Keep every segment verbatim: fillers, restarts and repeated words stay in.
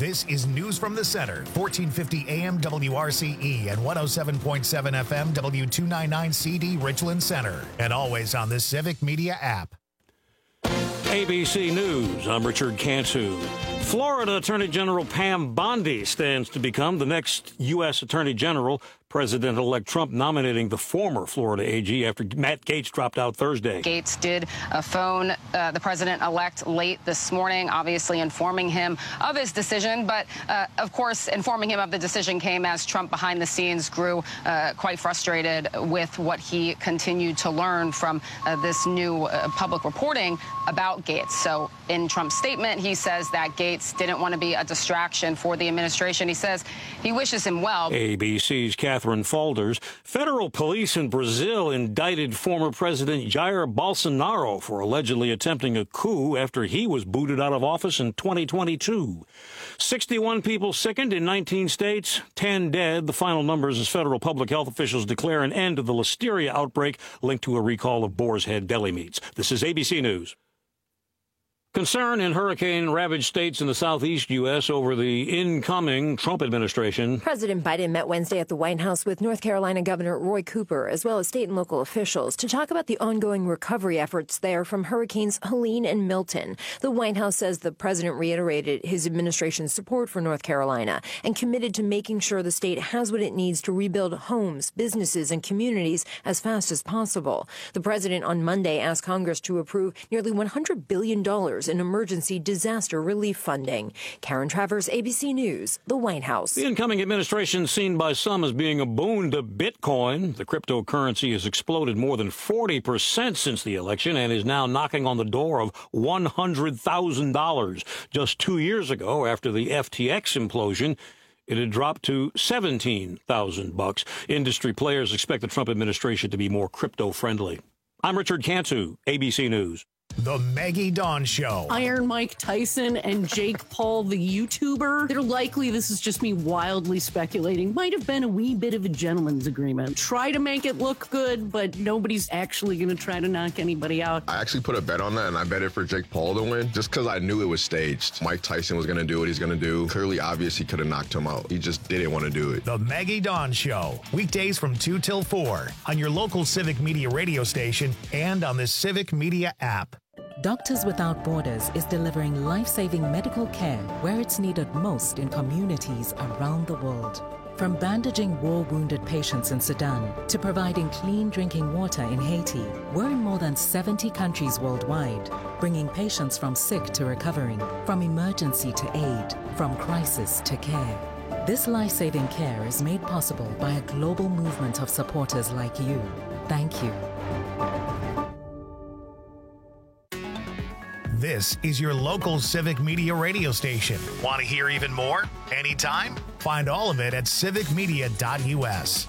This is News from the Center, fourteen fifty A M W R C E and one oh seven point seven F M W two ninety-nine C D Richland Center. And always on the Civic Media app. A B C News, I'm Richard Cantu. Florida Attorney General Pam Bondi stands to become the next U S Attorney General. President-elect Trump nominating the former Florida A G after Matt Gaetz dropped out Thursday. Gaetz did uh, phone uh, the president-elect late this morning, obviously informing him of his decision. But, uh, of course, informing him of the decision came as Trump behind the scenes grew uh, quite frustrated with what he continued to learn from uh, this new uh, public reporting about Gaetz. So in Trump's statement, he says that Gaetz didn't want to be a distraction for the administration. He says he wishes him well. A B C's Catherine Faulders. Federal police in Brazil indicted former President Jair Bolsonaro for allegedly attempting a coup after he was booted out of office in twenty twenty-two. sixty-one people sickened in nineteen states, ten dead. The final numbers as federal public health officials declare an end to the listeria outbreak linked to a recall of Boar's Head deli meats. This is A B C News. Concern in hurricane-ravaged states in the southeast U S over the incoming Trump administration. President Biden met Wednesday at the White House with North Carolina Governor Roy Cooper, as well as state and local officials, to talk about the ongoing recovery efforts there from Hurricanes Helene and Milton. The White House says the president reiterated his administration's support for North Carolina and committed to making sure the state has what it needs to rebuild homes, businesses, and communities as fast as possible. The president on Monday asked Congress to approve nearly one hundred billion dollars in emergency disaster relief funding. Karen Travers, A B C News, the White House. The incoming administration, seen by some as being a boon to Bitcoin. The cryptocurrency has exploded more than forty percent since the election and is now knocking on the door of one hundred thousand dollars. Just two years ago, after the F T X implosion, it had dropped to seventeen thousand bucks. Industry players expect the Trump administration to be more crypto-friendly. I'm Richard Cantu, A B C News. The Maggie Dawn Show. Iron Mike Tyson and Jake Paul, the YouTuber. They're likely, this is just me wildly speculating, might have been a wee bit of a gentleman's agreement. Try to make it look good, but nobody's actually going to try to knock anybody out. I actually put a bet on that, and I bet it for Jake Paul to win, just because I knew it was staged. Mike Tyson was going to do what he's going to do. Clearly, obvious, he could have knocked him out. He just didn't want to do it. The Maggie Dawn Show. Weekdays from two till four on your local Civic Media radio station and on the Civic Media app. Doctors Without Borders is delivering life-saving medical care where it's needed most in communities around the world. From bandaging war-wounded patients in Sudan to providing clean drinking water in Haiti, we're in more than seventy countries worldwide, bringing patients from sick to recovering, from emergency to aid, from crisis to care. This life-saving care is made possible by a global movement of supporters like you. Thank you. This is your local Civic Media radio station. Want to hear even more? Anytime? Find all of it at civic media dot U S.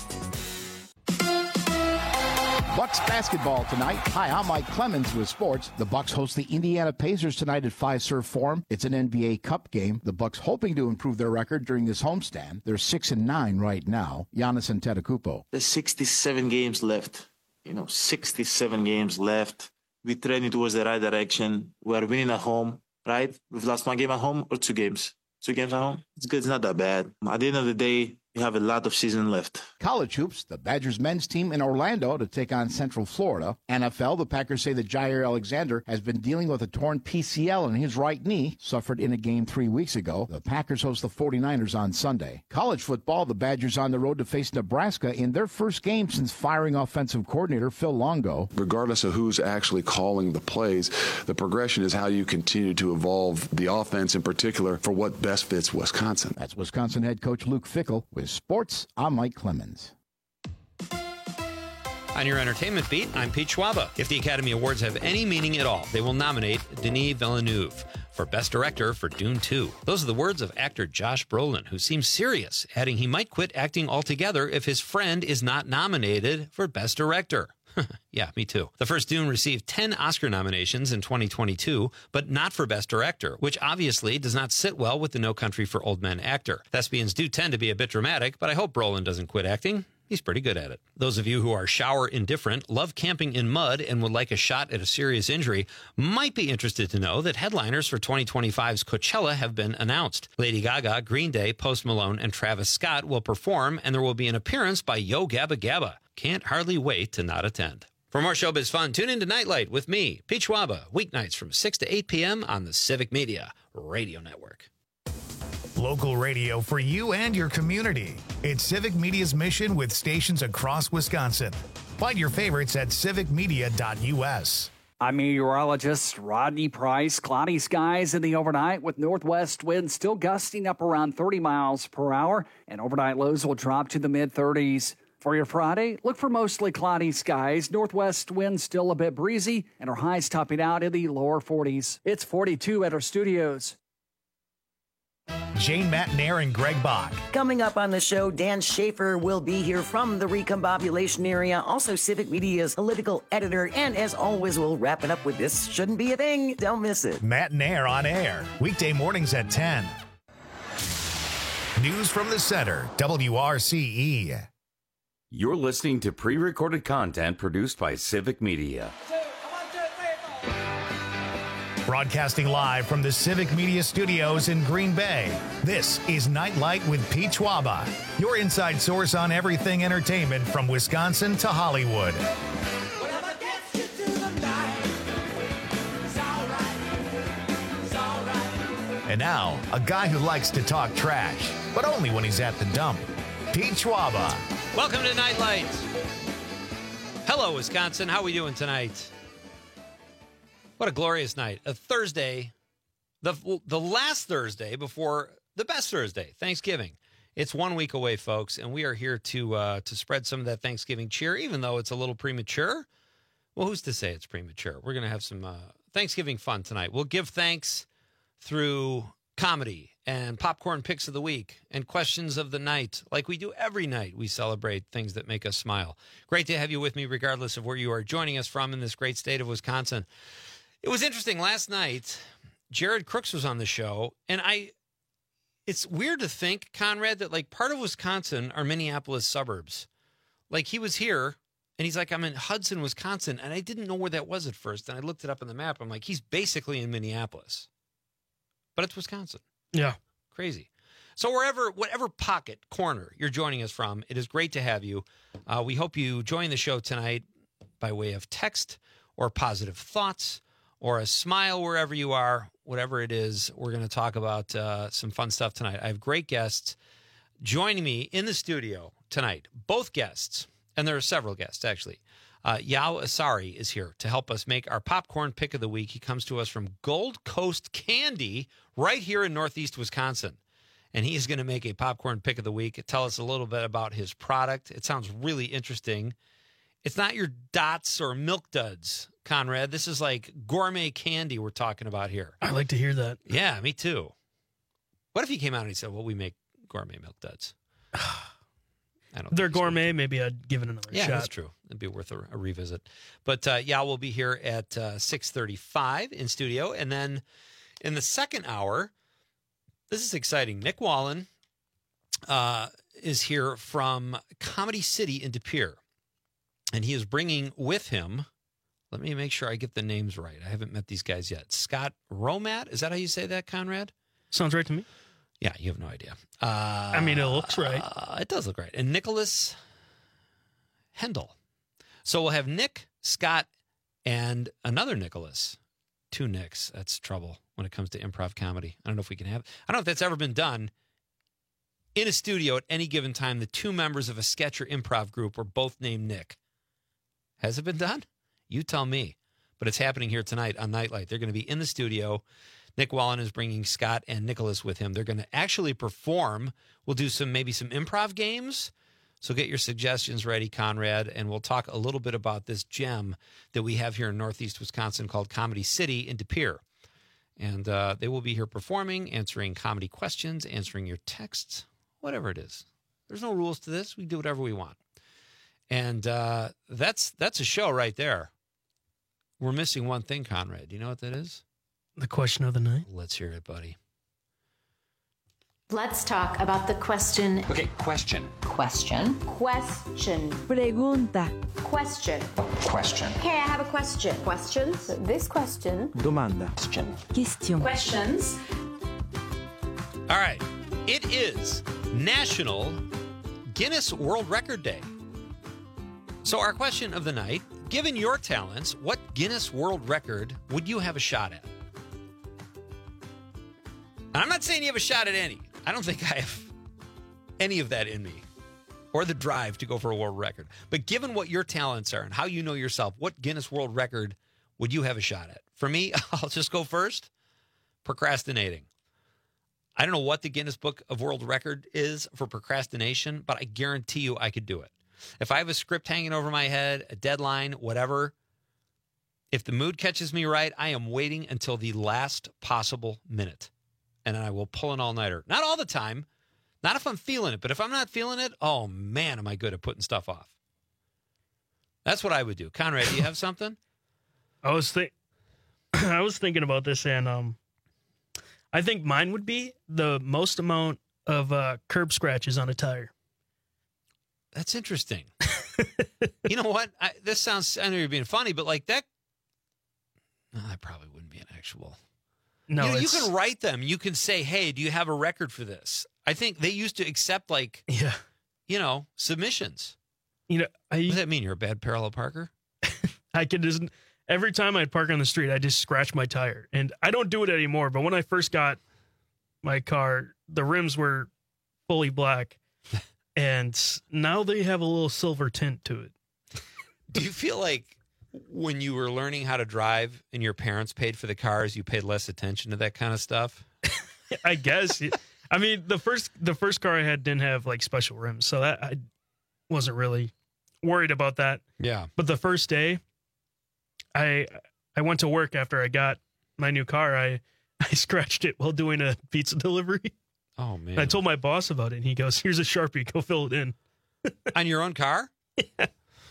Bucks basketball tonight. Hi, I'm Mike Clemens with sports. The Bucks host the Indiana Pacers tonight at Fiserv Forum. It's an N B A Cup game. The Bucks hoping to improve their record during this homestand. They're six and nine right now. Giannis Antetokounmpo. There's sixty-seven games left. You know, sixty-seven games left. We're trending towards the right direction. We're winning at home, right? We've lost one game at home or two games. Two games at home. It's good. It's not that bad. At the end of the day, we have a lot of season left. College hoops, the Badgers men's team in Orlando to take on Central Florida. N F L, the Packers say that Jair Alexander has been dealing with a torn P C L in his right knee, suffered in a game three weeks ago. The Packers host the forty-niners on Sunday. College football, the Badgers on the road to face Nebraska in their first game since firing offensive coordinator Phil Longo. Regardless of who's actually calling the plays, the progression is how you continue to evolve the offense in particular for what best fits Wisconsin. That's Wisconsin head coach Luke Fickell. With sports, I'm Mike Clemens. On your entertainment beat, I'm Pete Schwaba. If the Academy Awards have any meaning at all, they will nominate Denis Villeneuve for Best Director for Dune two. Those are the words of actor Josh Brolin, who seems serious, adding he might quit acting altogether if his friend is not nominated for Best Director. Yeah, me too. The first Dune received ten Oscar nominations in twenty twenty-two, but not for Best Director, which obviously does not sit well with the No Country for Old Men actor. Thespians do tend to be a bit dramatic, but I hope Brolin doesn't quit acting. He's pretty good at it. Those of you who are shower indifferent, love camping in mud, and would like a shot at a serious injury might be interested to know that headliners for twenty twenty-five's Coachella have been announced. Lady Gaga, Green Day, Post Malone, and Travis Scott will perform, and there will be an appearance by Yo Gabba Gabba. Can't hardly wait to not attend. For more showbiz fun, tune in to Nightlight with me, Pete Schwaba, weeknights from six to eight p.m. on the Civic Media Radio Network. Local radio for you and your community. It's Civic Media's mission with stations across Wisconsin. Find your favorites at civic media dot u s. I'm meteorologist Rodney Price. Cloudy skies in the overnight with northwest winds still gusting up around thirty miles per hour, and overnight lows will drop to the mid-thirties. For your Friday, look for mostly cloudy skies, northwest winds still a bit breezy, and our highs topping out in the lower forties. It's forty-two at our studios. Jane Matnair and Greg Bach. Coming up on the show, Dan Schaefer will be here from the recombobulation area, also Civic Media's political editor, and as always, we'll wrap it up with This Shouldn't Be a Thing. Don't miss it. Matnair on air, weekday mornings at ten. News from the Center, W R C E. You're listening to pre-recorded content produced by Civic Media. Broadcasting live from the Civic Media Studios in Green Bay, this is Nightlight with Pete Schwaba, your inside source on everything entertainment from Wisconsin to Hollywood. And now, a guy who likes to talk trash, but only when he's at the dump, Pete Schwaba. Welcome to Nightlight. Hello, Wisconsin. How are we doing tonight? What a glorious night. A Thursday, the the last Thursday before the best Thursday, Thanksgiving. It's one week away, folks, and we are here to uh, to spread some of that Thanksgiving cheer, even though it's a little premature. Well, who's to say it's premature? We're going to have some uh, Thanksgiving fun tonight. We'll give thanks through comedy and popcorn picks of the week and questions of the night. Like we do every night, we celebrate things that make us smile. Great to have you with me, regardless of where you are joining us from in this great state of Wisconsin. It was interesting. Last night, Jared Crooks was on the show, and I, it's weird to think, Conrad, that like part of Wisconsin are Minneapolis suburbs. Like he was here, and he's like, I'm in Hudson, Wisconsin, and I didn't know where that was at first, and I looked it up on the map. I'm like, he's basically in Minneapolis, but it's Wisconsin. Yeah. Crazy. So wherever, whatever pocket, corner you're joining us from, it is great to have you. Uh, we hope you join the show tonight by way of text or positive thoughts, or a smile wherever you are, whatever it is. We're going to talk about uh, some fun stuff tonight. I have great guests joining me in the studio tonight. Both guests, and there are several guests, actually. Uh, Yao Asari is here to help us make our popcorn pick of the week. He comes to us from Gold Coast Candy right here in Northeast Wisconsin. And he is going to make a popcorn pick of the week, tell us a little bit about his product. It sounds really interesting. It's not your Dots or Milk Duds, Conrad. This is like gourmet candy we're talking about here. I like to hear that. Yeah, me too. What if he came out and he said, well, we make gourmet Milk Duds? I don't They're gourmet. Maybe I'd give it another yeah, shot. Yeah, that's true. It'd be worth a, a revisit. But uh, yeah, we'll be here at uh, six thirty-five in studio. And then in the second hour, this is exciting. Nick Wallen uh, is here from Comedy City in De Pere. And he is bringing with him, let me make sure I get the names right. I haven't met these guys yet. Scott Romat, is that how you say that, Conrad? Sounds right to me. Yeah, you have no idea. Uh, I mean, it looks right. Uh, it does look right. And Nicholas Hendel. So we'll have Nick, Scott, and another Nicholas. Two Nicks. That's trouble when it comes to improv comedy. I don't know if we can have, I don't know if that's ever been done in a studio at any given time. The two members of a sketch or improv group were both named Nick. Has it been done? You tell me. But it's happening here tonight on Nightlight. They're going to be in the studio. Nick Wallen is bringing Scott and Nicholas with him. They're going to actually perform. We'll do some maybe some improv games. So get your suggestions ready, Conrad, and we'll talk a little bit about this gem that we have here in Northeast Wisconsin called Comedy City in De Pere. And uh, they will be here performing, answering comedy questions, answering your texts, whatever it is. There's no rules to this. We do whatever we want. And uh, that's that's a show right there. We're missing one thing, Conrad. Do you know what that is? The question of the night. Let's hear it, buddy. Let's talk about the question. Okay, question. Question. Question. Pregunta. Question. Question. Hey, I have a question. Questions? This question. Domanda. Question. Question. Questions. All right. It is National Guinness World Record Day. So our question of the night, given your talents, what Guinness World Record would you have a shot at? And I'm not saying you have a shot at any. I don't think I have any of that in me or the drive to go for a world record. But given what your talents are and how you know yourself, what Guinness World Record would you have a shot at? For me, I'll just go first. Procrastinating. I don't know what the Guinness Book of World Record is for procrastination, but I guarantee you I could do it. If I have a script hanging over my head, a deadline, whatever, if the mood catches me right, I am waiting until the last possible minute. And I will pull an all-nighter. Not all the time. Not if I'm feeling it. But if I'm not feeling it, oh, man, am I good at putting stuff off. That's what I would do. Conrad, do you have something? I was think, I was thinking about this, and um, I think mine would be the most amount of uh, curb scratches on a tire. That's interesting. You know what? I, this sounds, I know you're being funny, but like that, no, that probably wouldn't be an actual... No, you, know, you it's- can write them. You can say, hey, do you have a record for this? I think they used to accept, like, yeah, you know, submissions. You know, I, what does that mean? You're a bad parallel parker? I could just, every time I'd park on the street, I just scratch my tire. And I don't do it anymore. But when I first got my car, the rims were fully black. And now they have a little silver tint to it. Do you feel like when you were learning how to drive and your parents paid for the cars, you paid less attention to that kind of stuff? I guess. I mean, the first the first car I had didn't have like special rims, so that I wasn't really worried about that. Yeah. But the first day, I I went to work after I got my new car. I I scratched it while doing a pizza delivery. Oh man! And I told my boss about it, and he goes, "Here's a Sharpie, go fill it in." On your own car? Yeah.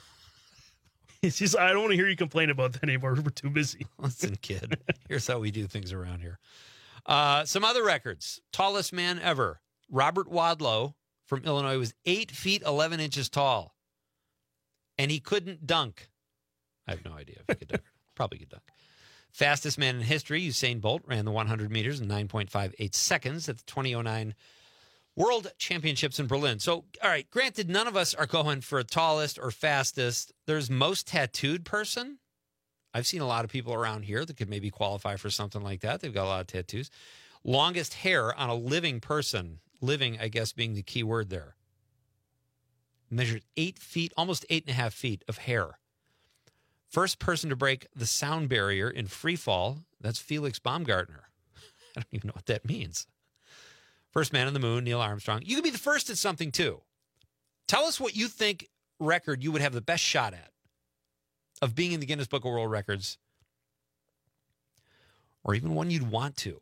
He's just, I don't want to hear you complain about that anymore. We're too busy. Listen, kid, here's how we do things around here. Uh, some other records. Tallest man ever. Robert Wadlow from Illinois was eight feet, eleven inches tall. And he couldn't dunk. I have no idea if he could dunk. Probably could dunk. Fastest man in history, Usain Bolt, ran the one hundred meters in nine point five eight seconds at the twenty oh nine World Championships in Berlin. So, all right, granted, none of us are going for tallest or fastest. There's most tattooed person. I've seen a lot of people around here that could maybe qualify for something like that. They've got a lot of tattoos. Longest hair on a living person. Living, I guess, being the key word there. Measured eight feet, almost eight and a half feet of hair. First person to break the sound barrier in free fall. That's Felix Baumgartner. I don't even know what that means. First man on the moon, Neil Armstrong. You could be the first at something, too. Tell us what you think record you would have the best shot at of being in the Guinness Book of World Records, or even one you'd want to.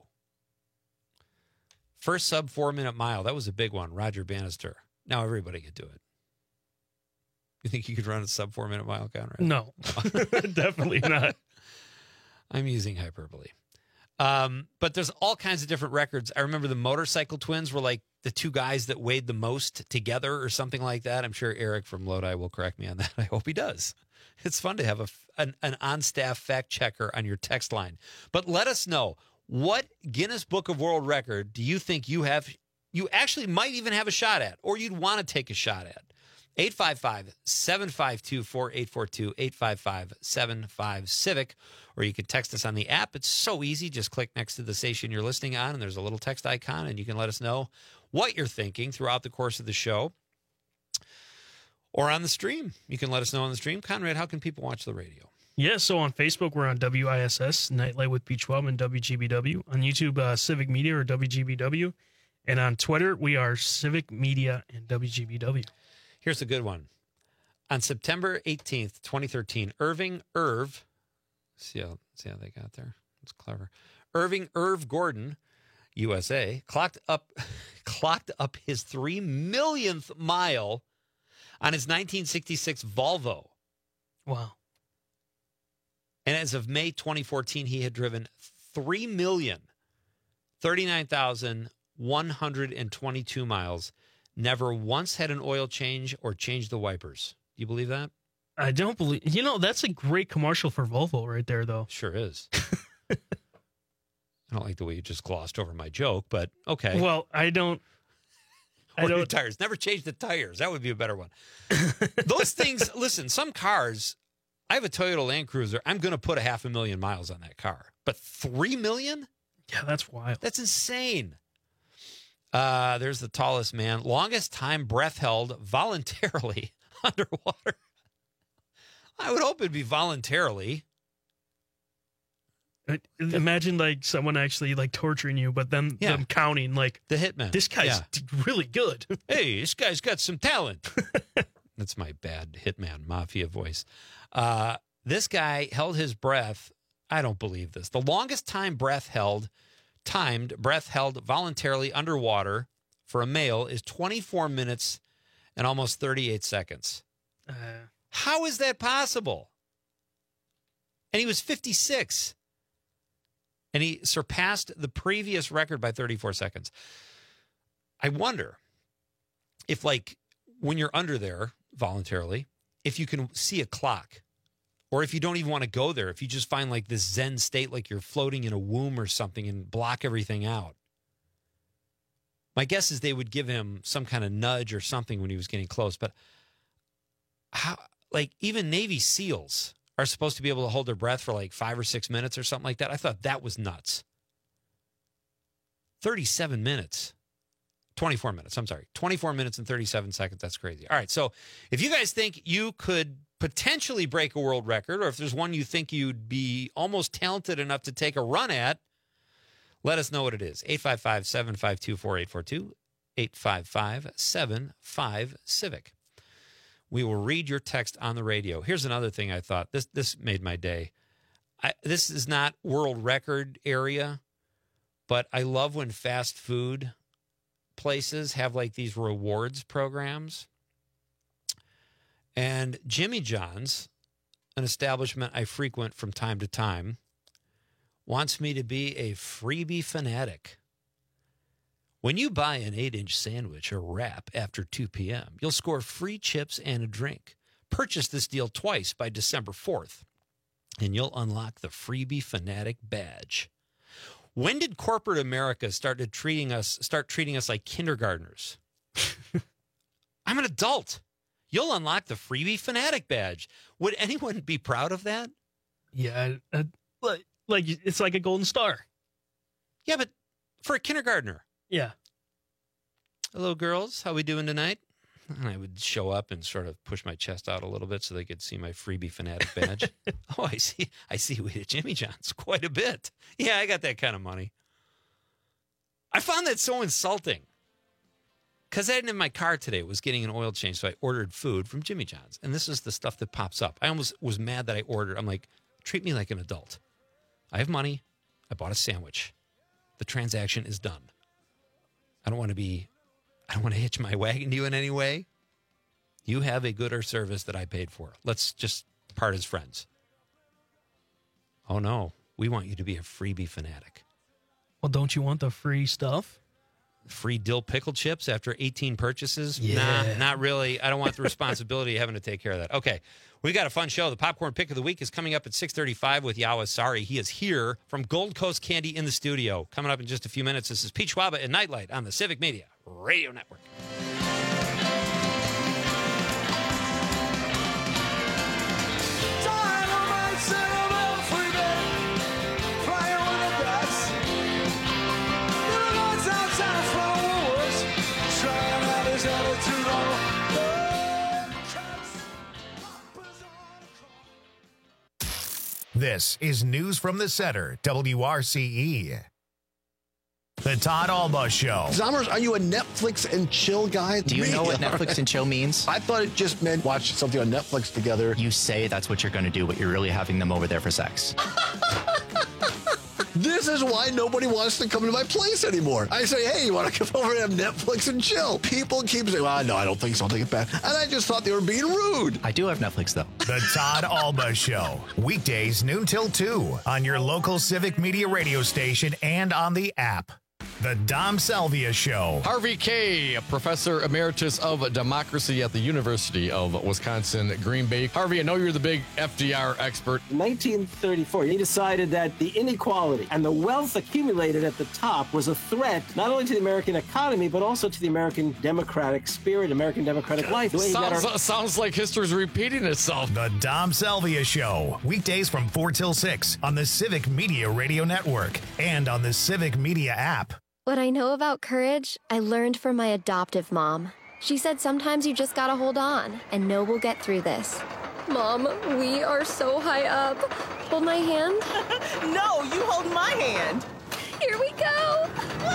First sub four-minute mile. That was a big one. Roger Bannister. Now everybody could do it. You think you could run a sub four-minute mile, Conrad? No, definitely not. I'm using hyperbole. Um, but there's all kinds of different records. I remember the motorcycle twins were like the two guys that weighed the most together or something like that. I'm sure Eric from Lodi will correct me on that. I hope he does. It's fun to have a, an, an on-staff fact checker on your text line. But let us know, what Guinness Book of World Record do you think you have, you actually might even have a shot at, or you'd want to take a shot at? eight five five, seven five two, four eight four two, eight five five, seven five, CIVIC, or you can text us on the app. It's so easy. Just click next to the station you're listening on, and there's a little text icon, and you can let us know what you're thinking throughout the course of the show. Or on the stream. You can let us know on the stream. Conrad, how can people watch the radio? Yeah, so on Facebook, we're on W I S S, Nightlight with Pete Schwab and W G B W. On YouTube, uh, Civic Media or W G B W. And on Twitter, we are Civic Media and W G B W. Here's a good one. On September eighteenth, twenty thirteen, Irving Irv, see how, see how they got there? It's clever. Irving Irv Gordon, U S A, clocked up, clocked up his three millionth mile on his nineteen sixty-six Volvo. Wow. And as of May twenty fourteen, he had driven three million, thirty-nine thousand, one hundred twenty-two miles, never once had an oil change or changed the wipers. Do you believe that? I don't believe. You know, that's a great commercial for Volvo right there, though. Sure is. I don't like the way you just glossed over my joke, but okay. Well, I don't. I Or don't. new tires. Never change the tires. That would be a better one. Those things, listen, some cars, I have a Toyota Land Cruiser. I'm going to put a half a million miles on that car. But three million? Yeah, that's wild. That's insane. Uh, there's the tallest man. Longest time breath held voluntarily underwater. I would hope it'd be voluntarily. Imagine like someone actually like torturing you, but then Yeah. them counting like The hitman. this guy's Yeah. d- really good. Hey, this guy's got some talent. That's my bad hitman mafia voice. Uh, this guy held his breath. I don't believe this. The longest time breath held, timed breath held voluntarily underwater for a male is twenty-four minutes and almost thirty-eight seconds. Uh, How is that possible? And he was fifty-six. And he surpassed the previous record by thirty-four seconds. I wonder if, like, when you're under there voluntarily, if you can see a clock, or if you don't even want to go there, if you just find like this Zen state, like you're floating in a womb or something and block everything out. My guess is they would give him some kind of nudge or something when he was getting close. But how, like, even Navy SEALs are supposed to be able to hold their breath for like five or six minutes or something like that. I thought that was nuts. thirty-seven minutes. twenty-four minutes, I'm sorry. twenty-four minutes and thirty-seven seconds. That's crazy. All right, so if you guys think you could potentially break a world record, or if there's one you think you'd be almost talented enough to take a run at, let us know what it is. eight five five, seven five two, four eight four two, eight five five, seven five, CIVIC. We will read your text on the radio. Here's another thing I thought. This this made my day. I, this is not world record area, but I love when fast food places have like these rewards programs. And Jimmy John's, an establishment I frequent from time to time, wants me to be a freebie fanatic. When you buy an eight-inch sandwich or wrap after two p.m., you'll score free chips and a drink. Purchase this deal twice by December fourth, and you'll unlock the freebie fanatic badge. When did corporate America started treating us start treating us like kindergartners? I'm an adult. You'll unlock the freebie fanatic badge. Would anyone be proud of that? yeah, uh, like, like it's like a golden star. Yeah, but for a kindergartner. Yeah. Hello, girls. How we doing tonight? And I would show up and sort of push my chest out a little bit so they could see my freebie fanatic badge. Oh, I see. I see we at Jimmy John's quite a bit. Yeah, I got that kind of money. I found that so insulting. Because I had it in my car today, was getting an oil change, so I ordered food from Jimmy John's. And this is the stuff that pops up. I almost was mad that I ordered. I'm like, treat me like an adult. I have money. I bought a sandwich. The transaction is done. I don't want to be, I don't want to hitch my wagon to you in any way. You have a good or service that I paid for. Let's just part as friends. Oh, no. We want you to be a freebie fanatic. Well, don't you want the free stuff? Free dill pickle chips after eighteen purchases? Yeah. Nah, not really. I don't want the responsibility of having to take care of that. Okay, we got a fun show. The Popcorn Pick of the Week is coming up at six thirty-five with Yawa Sari. He is here from Gold Coast Candy in the studio. Coming up in just a few minutes, this is Pete Schwaba and Nightlight on the Civic Media Radio Network. This is News from the Center, W R C E. The Todd Alba Show. Zommers, are you a Netflix and chill guy? Do you Me. know what Netflix and chill means? I thought it just meant watch something on Netflix together. You say that's what you're going to do, but you're really having them over there for sex. This is why nobody wants to come to my place anymore. I say, hey, you want to come over and have Netflix and chill? People keep saying, well, no, I don't think so. I'll take it back. And I just thought they were being rude. I do have Netflix, though. The Todd Alba Show. Weekdays noon till two on your local Civic Media radio station and on the app. The Dom Salvia Show. Harvey Kaye, Professor Emeritus of Democracy at the University of Wisconsin, Green Bay. Harvey, I know you're the big F D R expert. In nineteen thirty-four, he decided that the inequality and the wealth accumulated at the top was a threat not only to the American economy, but also to the American democratic spirit, American democratic life. The way he got Sounds, our- sounds like history's repeating itself. The Dom Salvia Show. Weekdays from four till six on the Civic Media Radio Network and on the Civic Media app. What I know about courage, I learned from my adoptive mom. She said sometimes you just gotta hold on and know we'll get through this. Mom, we are so high up. Hold my hand. No, you hold my hand. Here we go.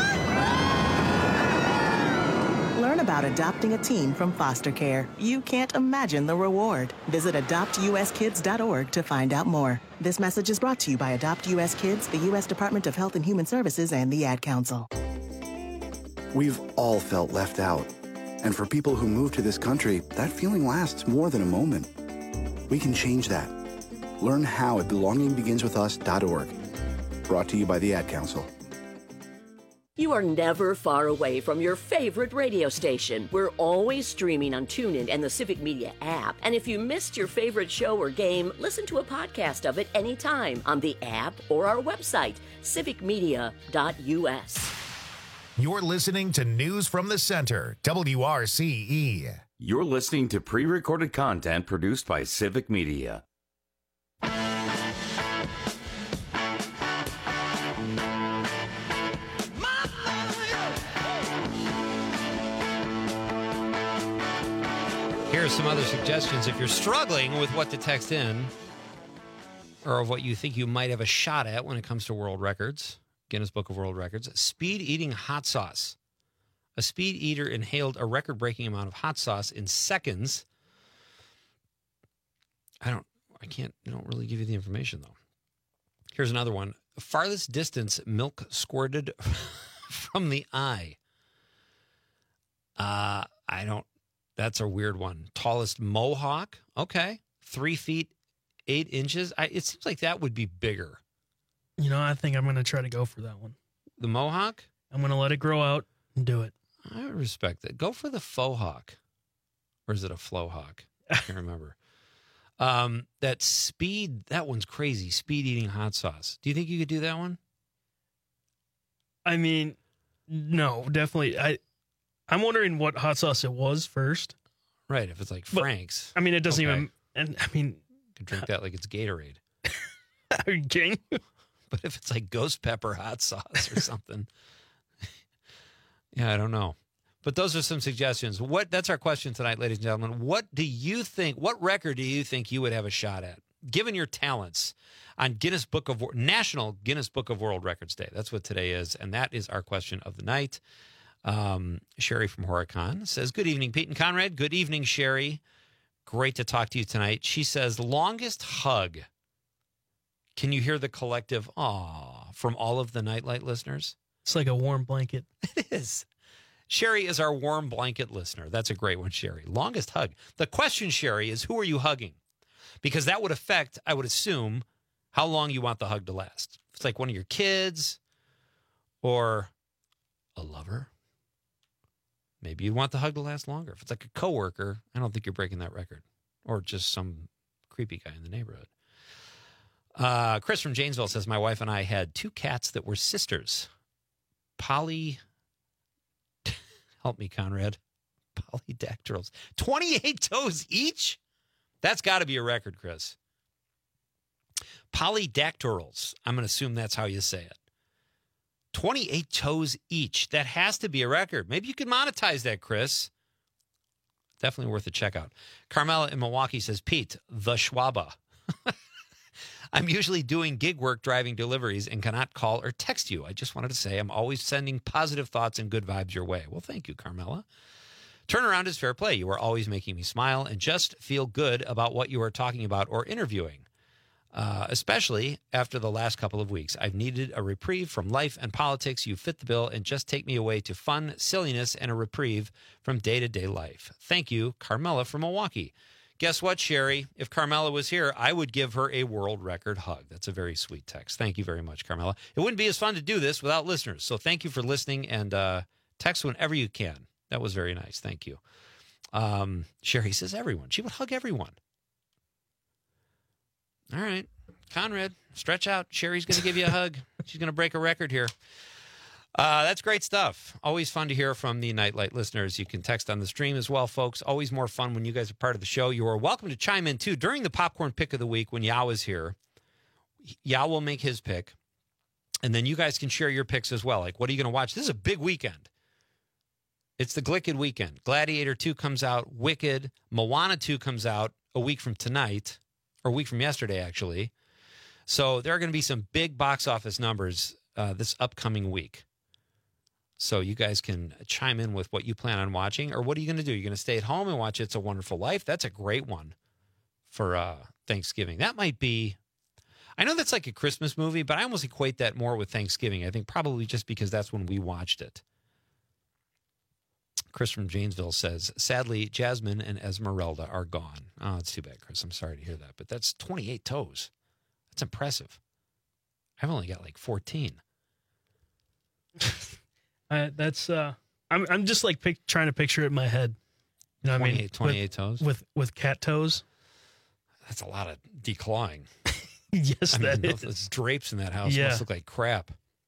Learn about adopting a teen from foster care. You can't imagine the reward. Visit adopt u s kids dot org to find out more. This message is brought to you by Adopt U S Kids, the U S Department of Health and Human Services, and the Ad Council. We've all felt left out. And for people who move to this country, that feeling lasts more than a moment. We can change that. Learn how at belonging begins with us dot org. Brought to you by the Ad Council. You are never far away from your favorite radio station. We're always streaming on TuneIn and the Civic Media app. And if you missed your favorite show or game, listen to a podcast of it anytime on the app or our website, civic media dot u s. You're listening to News from the Center, W R C E. You're listening to pre-recorded content produced by Civic Media. Here are some other suggestions if you're struggling with what to text in or of what you think you might have a shot at when it comes to world records. Guinness Book of World Records. Speed eating hot sauce. A speed eater inhaled a record-breaking amount of hot sauce in seconds. I don't, I can't, I don't really give you the information, though. Here's another one. Farthest distance milk squirted from the eye. Uh, I don't, that's a weird one. Tallest mohawk. Okay. Three feet, eight inches. I, it seems like that would be bigger. You know, I think I'm going to try to go for that one. The mohawk? I'm going to let it grow out and do it. I respect that. Go for the faux hawk. Or is it a flow hawk? I can't remember. Um, that speed, that one's crazy. Speed eating hot sauce. Do you think you could do that one? I mean, no, definitely. I, I'm wondering what hot sauce it was first. Right, if it's like But, Frank's. I mean, it doesn't Okay. even, and I mean. You could drink that like it's Gatorade. Are you kidding? But if it's like ghost pepper hot sauce or something, yeah, I don't know. But those are some suggestions. What? That's our question tonight, ladies and gentlemen. What do you think? What record do you think you would have a shot at, given your talents, on Guinness Book of National Guinness Book of World Records Day? That's what today is, and that is our question of the night. Um, Sherry from Horicon says, "Good evening, Pete and Conrad." Good evening, Sherry. Great to talk to you tonight. She says, "Longest hug." Can you hear the collective aw from all of the Nightlight listeners? It's like a warm blanket. It is. Sherry is our warm blanket listener. That's a great one, Sherry. Longest hug. The question, Sherry, is who are you hugging? Because that would affect, I would assume, how long you want the hug to last. If it's like one of your kids or a lover, maybe you'd want the hug to last longer. If it's like a coworker, I don't think you're breaking that record. Or just some creepy guy in the neighborhood. Uh, Chris from Janesville says, my wife and I had two cats that were sisters. Polly, help me, Conrad. Polydactyls. twenty-eight toes each? That's got to be a record, Chris. Polydactyls. I'm going to assume that's how you say it. twenty-eight toes each. That has to be a record. Maybe you could monetize that, Chris. Definitely worth a check out. Carmela in Milwaukee says, Pete, the Schwaba. I'm usually doing gig work driving deliveries and cannot call or text you. I just wanted to say I'm always sending positive thoughts and good vibes your way. Well, thank you, Carmela. Turnaround is fair play. You are always making me smile and just feel good about what you are talking about or interviewing, uh, especially after the last couple of weeks. I've needed a reprieve from life and politics. You fit the bill and just take me away to fun, silliness, and a reprieve from day-to-day life. Thank you, Carmela from Milwaukee. Guess what, Sherry? If Carmela was here, I would give her a world record hug. That's a very sweet text. Thank you very much, Carmela. It wouldn't be as fun to do this without listeners. So thank you for listening, and uh, text whenever you can. That was very nice. Thank you. Um, Sherry says everyone. She would hug everyone. All right. Conrad, stretch out. Sherry's going to give you a hug. She's going to break a record here. Uh, that's great stuff. Always fun to hear from the Nightlight listeners. You can text on the stream as well, folks. Always more fun when you guys are part of the show. You are welcome to chime in, too. During the Popcorn Pick of the Week, when Yao is here, Yao will make his pick, and then you guys can share your picks as well. Like, what are you going to watch? This is a big weekend. It's the Glicked weekend. Gladiator two comes out. Wicked. Moana two comes out a week from tonight, or a week from yesterday, actually. So there are going to be some big box office numbers uh, this upcoming week. So you guys can chime in with what you plan on watching, or what are you going to do? You're going to stay at home and watch It's a Wonderful Life? That's a great one for uh, Thanksgiving. That might be, I know that's like a Christmas movie, but I almost equate that more with Thanksgiving. I think probably just because that's when we watched it. Chris from Janesville says, sadly, Jasmine and Esmeralda are gone. Oh, it's too bad, Chris. I'm sorry to hear that. But that's twenty-eight toes. That's impressive. I've only got like fourteen. Uh, that's uh, I'm I'm just like pic- trying to picture it in my head. You know what I mean? twenty-eight with, toes with with cat toes. That's a lot of declawing. Yes, I that mean, is. those drapes in that house Yeah. must look like crap.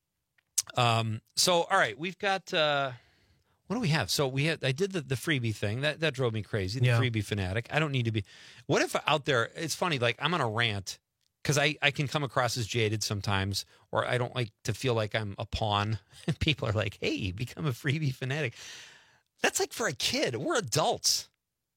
Um. So, all right, we've got. Uh, what do we have? So we had. I did the, the freebie thing. That that drove me crazy. The Yeah. freebie fanatic. I don't need to be. What if out there? It's funny. Like I'm on a rant. Because I, I can come across as jaded sometimes, or I don't like to feel like I'm a pawn. And people are like, hey, become a freebie fanatic. That's like for a kid. We're adults.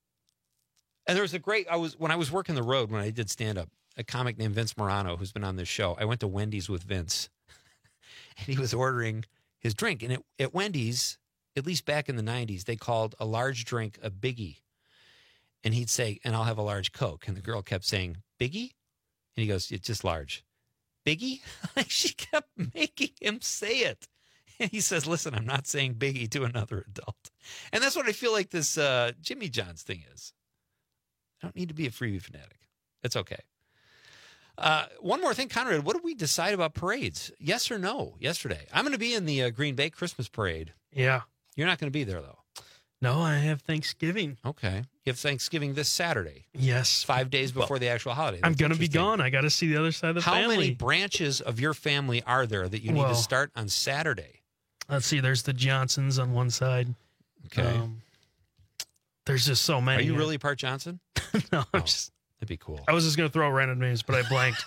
And there was a great, I was when I was working the road, when I did stand-up, a comic named Vince Morano, who's been on this show, I went to Wendy's with Vince. And he was ordering his drink. And it, at Wendy's, at least back in the nineties, they called a large drink a biggie. And he'd say, and I'll have a large Coke. And the girl kept saying, biggie? And he goes, it's just large. Biggie? Like she kept making him say it. And he says, listen, I'm not saying biggie to another adult. And that's what I feel like this uh, Jimmy John's thing is. I don't need to be a freebie fanatic. It's okay. Uh, one more thing, Conrad, what did we decide about parades? Yes or no yesterday? I'm going to be in the uh, Green Bay Christmas parade. Yeah. You're not going to be there, though. No, I have Thanksgiving. Okay. You have Thanksgiving this Saturday. Yes. Five days before well, the actual holiday. I'm That's going to be gone. I got to see the other side of the How family. How many branches of your family are there that you need well, to start on Saturday? Let's see. There's the Johnsons on one side. Okay. Um, there's just so many. Are you really part Johnson? No, I'm oh, just. That'd be cool. I was just going to throw random names, but I blanked.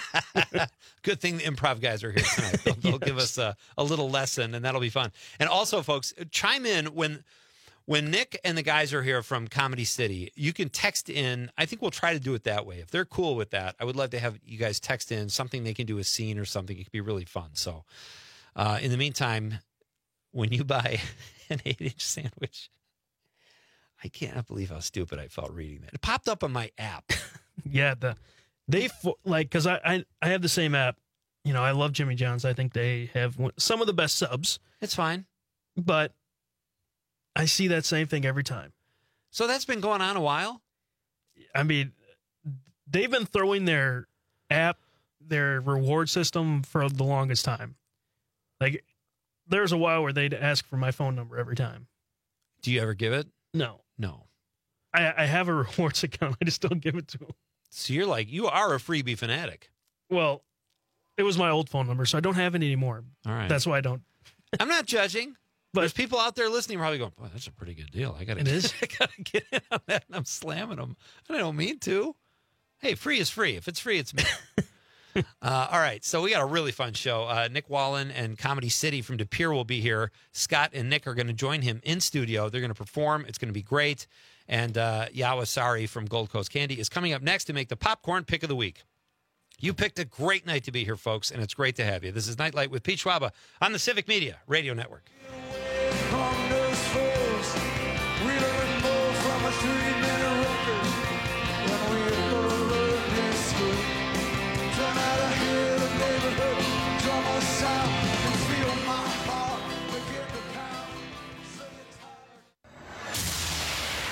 Good thing the improv guys are here tonight. They'll, they'll yes. give us a, a little lesson, and that'll be fun. And also, folks, chime in when... When Nick and the guys are here from Comedy City, you can text in. I think we'll try to do it that way. If they're cool with that, I would love to have you guys text in something they can do, a scene or something. It could be really fun. So uh, in the meantime, when you buy an eight-inch sandwich, I can't believe how stupid I felt reading that. It popped up on my app. Yeah, the they like because I, I I have the same app. You know, I love Jimmy John's. I think they have some of the best subs. It's fine, but I see that same thing every time. So that's been going on a while? I mean, they've been throwing their app, their reward system for the longest time. Like, there was a while where they'd ask for my phone number every time. Do you ever give it? No. No. I, I have a rewards account. I just don't give it to them. So you're like, you are a freebie fanatic. Well, it was my old phone number, so I don't have it anymore. All right. That's why I don't. I'm not judging. But there's people out there listening probably going, boy, that's a pretty good deal. I gotta, it is. I gotta get in on that, and I'm slamming them. And I don't mean to. Hey, free is free. If it's free, it's me. uh, all right, so we got a really fun show. Uh, Nick Wallen and Comedy City from De Pere will be here. Scott and Nick are going to join him in studio. They're going to perform. It's going to be great. And uh, Yawa Sari from Gold Coast Candy is coming up next to make the Popcorn Pick of the Week. You picked a great night to be here, folks, and it's great to have you. This is Nightlight with Pete Schwaba on the Civic Media Radio Network.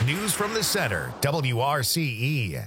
News from the Center, W R C E.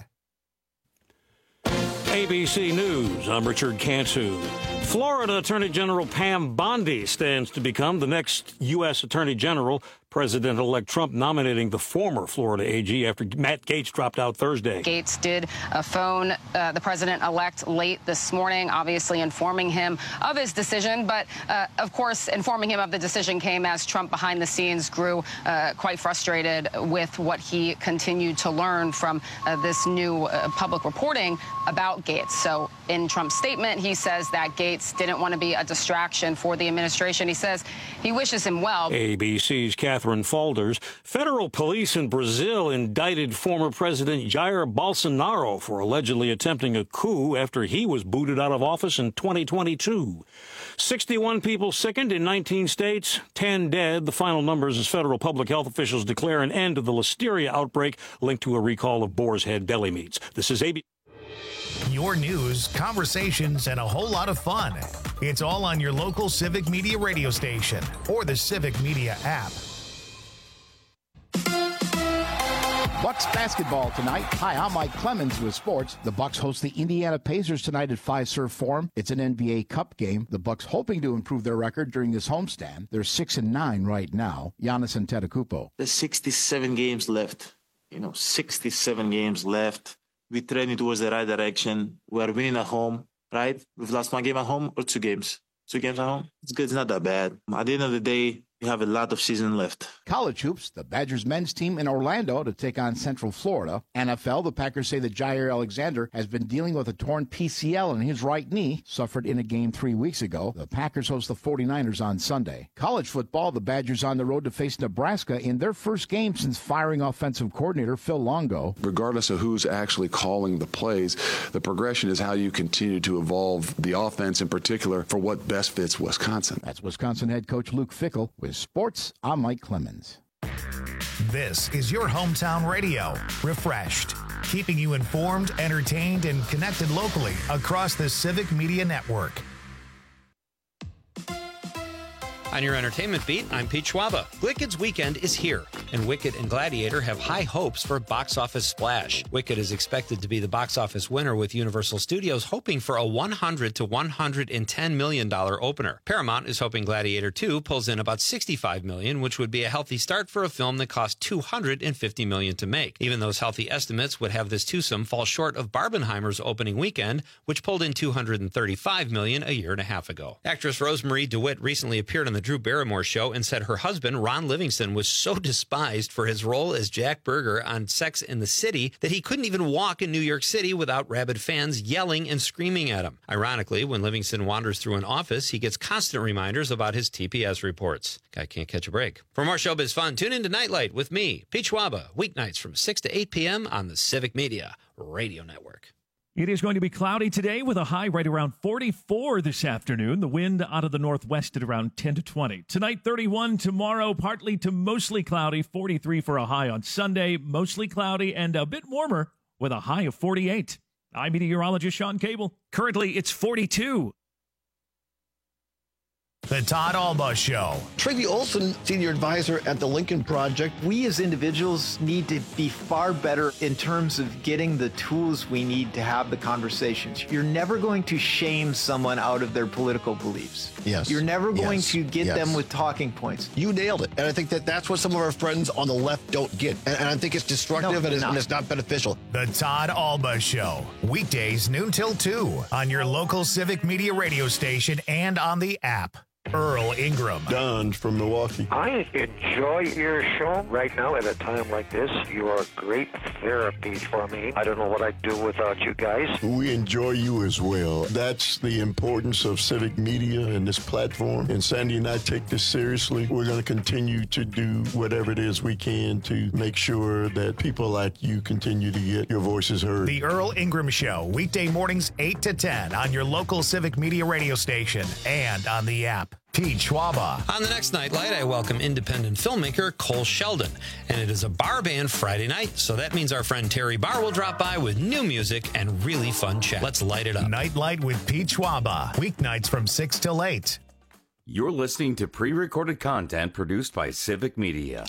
A B C News, I'm Richard Cantu. Florida Attorney General Pam Bondi stands to become the next U S Attorney General. President-elect Trump nominating the former Florida A G after Matt Gaetz dropped out Thursday. Gaetz did uh, phone uh, the president-elect late this morning, obviously informing him of his decision. But, uh, of course, informing him of the decision came as Trump behind the scenes grew uh, quite frustrated with what he continued to learn from uh, this new uh, public reporting about Gaetz. So in Trump's statement, he says that Gaetz didn't want to be a distraction for the administration. He says he wishes him well. A B C's Catherine Falders. Federal police in Brazil indicted former President Jair Bolsonaro for allegedly attempting a coup after he was booted out of office in twenty twenty-two. sixty-one people sickened in nineteen states, ten dead. The final numbers as federal public health officials declare an end to the listeria outbreak linked to a recall of Boar's Head deli meats. This is A B C. Your news, conversations, and a whole lot of fun. It's all on your local Civic Media radio station or the Civic Media app. Bucks basketball tonight. Hi, I'm Mike Clemens with sports. The Bucks host the Indiana Pacers tonight at Fiserv Forum. It's an N B A Cup game. The Bucks hoping to improve their record during this homestand. They're six and nine right now. Giannis Antetokounmpo. There's sixty-seven games left. You know, sixty-seven games left. We're trending towards the right direction. We're winning at home, right? We've lost one game at home or two games. Two games at home. It's good. It's not that bad. At the end of the day, we have a lot of season left. College hoops, the Badgers men's team in Orlando to take on Central Florida. N F L, the Packers say that Jair Alexander has been dealing with a torn P C L in his right knee, suffered in a game three weeks ago. The Packers host the forty-niners on Sunday. College football, the Badgers on the road to face Nebraska in their first game since firing offensive coordinator Phil Longo. Regardless of who's actually calling the plays, the progression is how you continue to evolve the offense in particular for what best fits Wisconsin. That's Wisconsin head coach Luke Fickell. With sports, I'm Mike Clemens. This is your hometown radio, refreshed, keeping you informed, entertained, and connected locally across the Civic Media Network. On your entertainment beat, I'm Pete Schwaba. Wicked's weekend is here, and Wicked and Gladiator have high hopes for a box office splash. Wicked is expected to be the box office winner, with Universal Studios hoping for a one hundred to one hundred ten million dollars opener. Paramount is hoping Gladiator two pulls in about sixty-five million dollars, which would be a healthy start for a film that cost two hundred fifty million dollars to make. Even those healthy estimates would have this twosome fall short of Barbenheimer's opening weekend, which pulled in two hundred thirty-five million dollars a year and a half ago. Actress Rosemarie DeWitt recently appeared on the Drew Barrymore Show and said her husband, Ron Livingston, was so despised for his role as Jack Berger on Sex and the City that he couldn't even walk in New York City without rabid fans yelling and screaming at him. Ironically, when Livingston wanders through an office, he gets constant reminders about his T P S reports. Guy can't catch a break. For more showbiz fun, tune in to Nightlight with me, Pete Schwaba, weeknights from six to eight p.m. on the Civic Media Radio Network. It is going to be cloudy today with a high right around forty-four this afternoon. The wind out of the northwest at around ten to twenty. Tonight, thirty-one. Tomorrow, partly to mostly cloudy. forty-three for a high on Sunday. Mostly cloudy and a bit warmer with a high of forty-eight. I'm meteorologist Sean Cable. Currently, it's forty-two. The Todd Alba Show. Tracy Olson, senior advisor at the Lincoln Project. We as individuals need to be far better in terms of getting the tools we need to have the conversations. You're never going to shame someone out of their political beliefs. Yes. You're never going yes. to get yes. them with talking points. You nailed it. And I think that that's what some of our friends on the left don't get. And, and I think it's destructive no, and, it's, and it's not beneficial. The Todd Alba Show. Weekdays noon till two on your local Civic Media radio station and on the app. Earl Ingram. Don from Milwaukee. I enjoy your show right now at a time like this. You are great therapy for me. I don't know what I'd do without you guys. We enjoy you as well. That's the importance of Civic Media and this platform. And Sandy and I take this seriously. We're going to continue to do whatever it is we can to make sure that people like you continue to get your voices heard. The Earl Ingram Show, weekday mornings eight to ten on your local Civic Media radio station and on the app. Pete Schwaba. On the next Nightlight, I welcome independent filmmaker Cole Sheldon. And it is a bar band Friday night, so that means our friend Terry Barr will drop by with new music and really fun chat. Let's light it up. Nightlight with Pete Schwaba. Weeknights from six till eight. You're listening to pre-recorded content produced by Civic Media.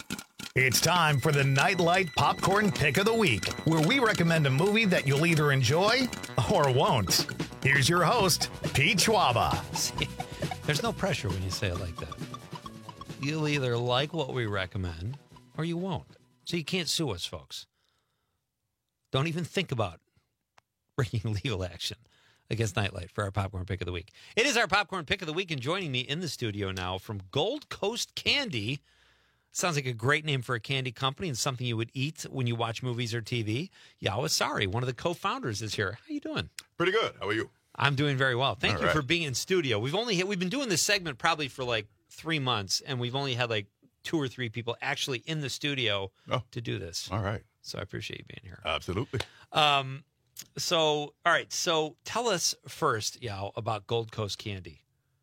It's time for the Nightlight Popcorn Pick of the Week, where we recommend a movie that you'll either enjoy or won't. Here's your host, Pete Schwaba. See, there's no pressure when you say it like that. You'll either like what we recommend or you won't. So you can't sue us, folks. Don't even think about bringing legal action against Nightlight for our Popcorn Pick of the Week. It is our Popcorn Pick of the Week, and joining me in the studio now from Gold Coast Candy. Sounds like a great name for a candy company and something you would eat when you watch movies or T V. Yao Asari, one of the co-founders, is here. How you doing? Pretty good. How are you? I'm doing very well. Thank All you right. for being in studio. We've only we've been doing this segment probably for like three months, and we've only had like two or three people actually in the studio oh. to do this. All right. So I appreciate you being here. Absolutely. Um, so, all right. So tell us first, Yao, about Gold Coast Candy.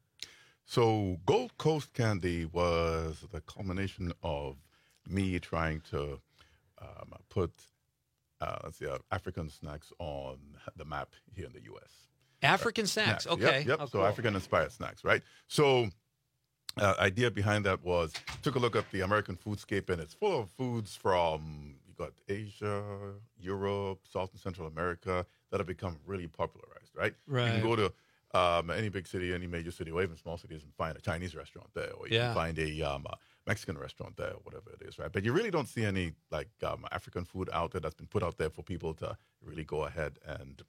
So Gold Coast Candy was the culmination of me trying to um, put uh, let's see, uh, African snacks on the map here in the U S African uh, snacks. snacks. Okay. Yep. yep. Oh, so cool. African-inspired snacks, right? So uh, idea behind that was took a look at the American foodscape, and it's full of foods from you got Asia, Europe, South and Central America that have become really popularized, right? Right. You can go to um, any big city, any major city, or even small cities, and find a Chinese restaurant there, or you Yeah. can find a um, a Mexican restaurant there, or whatever it is, right? But you really don't see any like um, African food out there that's been put out there for people to really go ahead and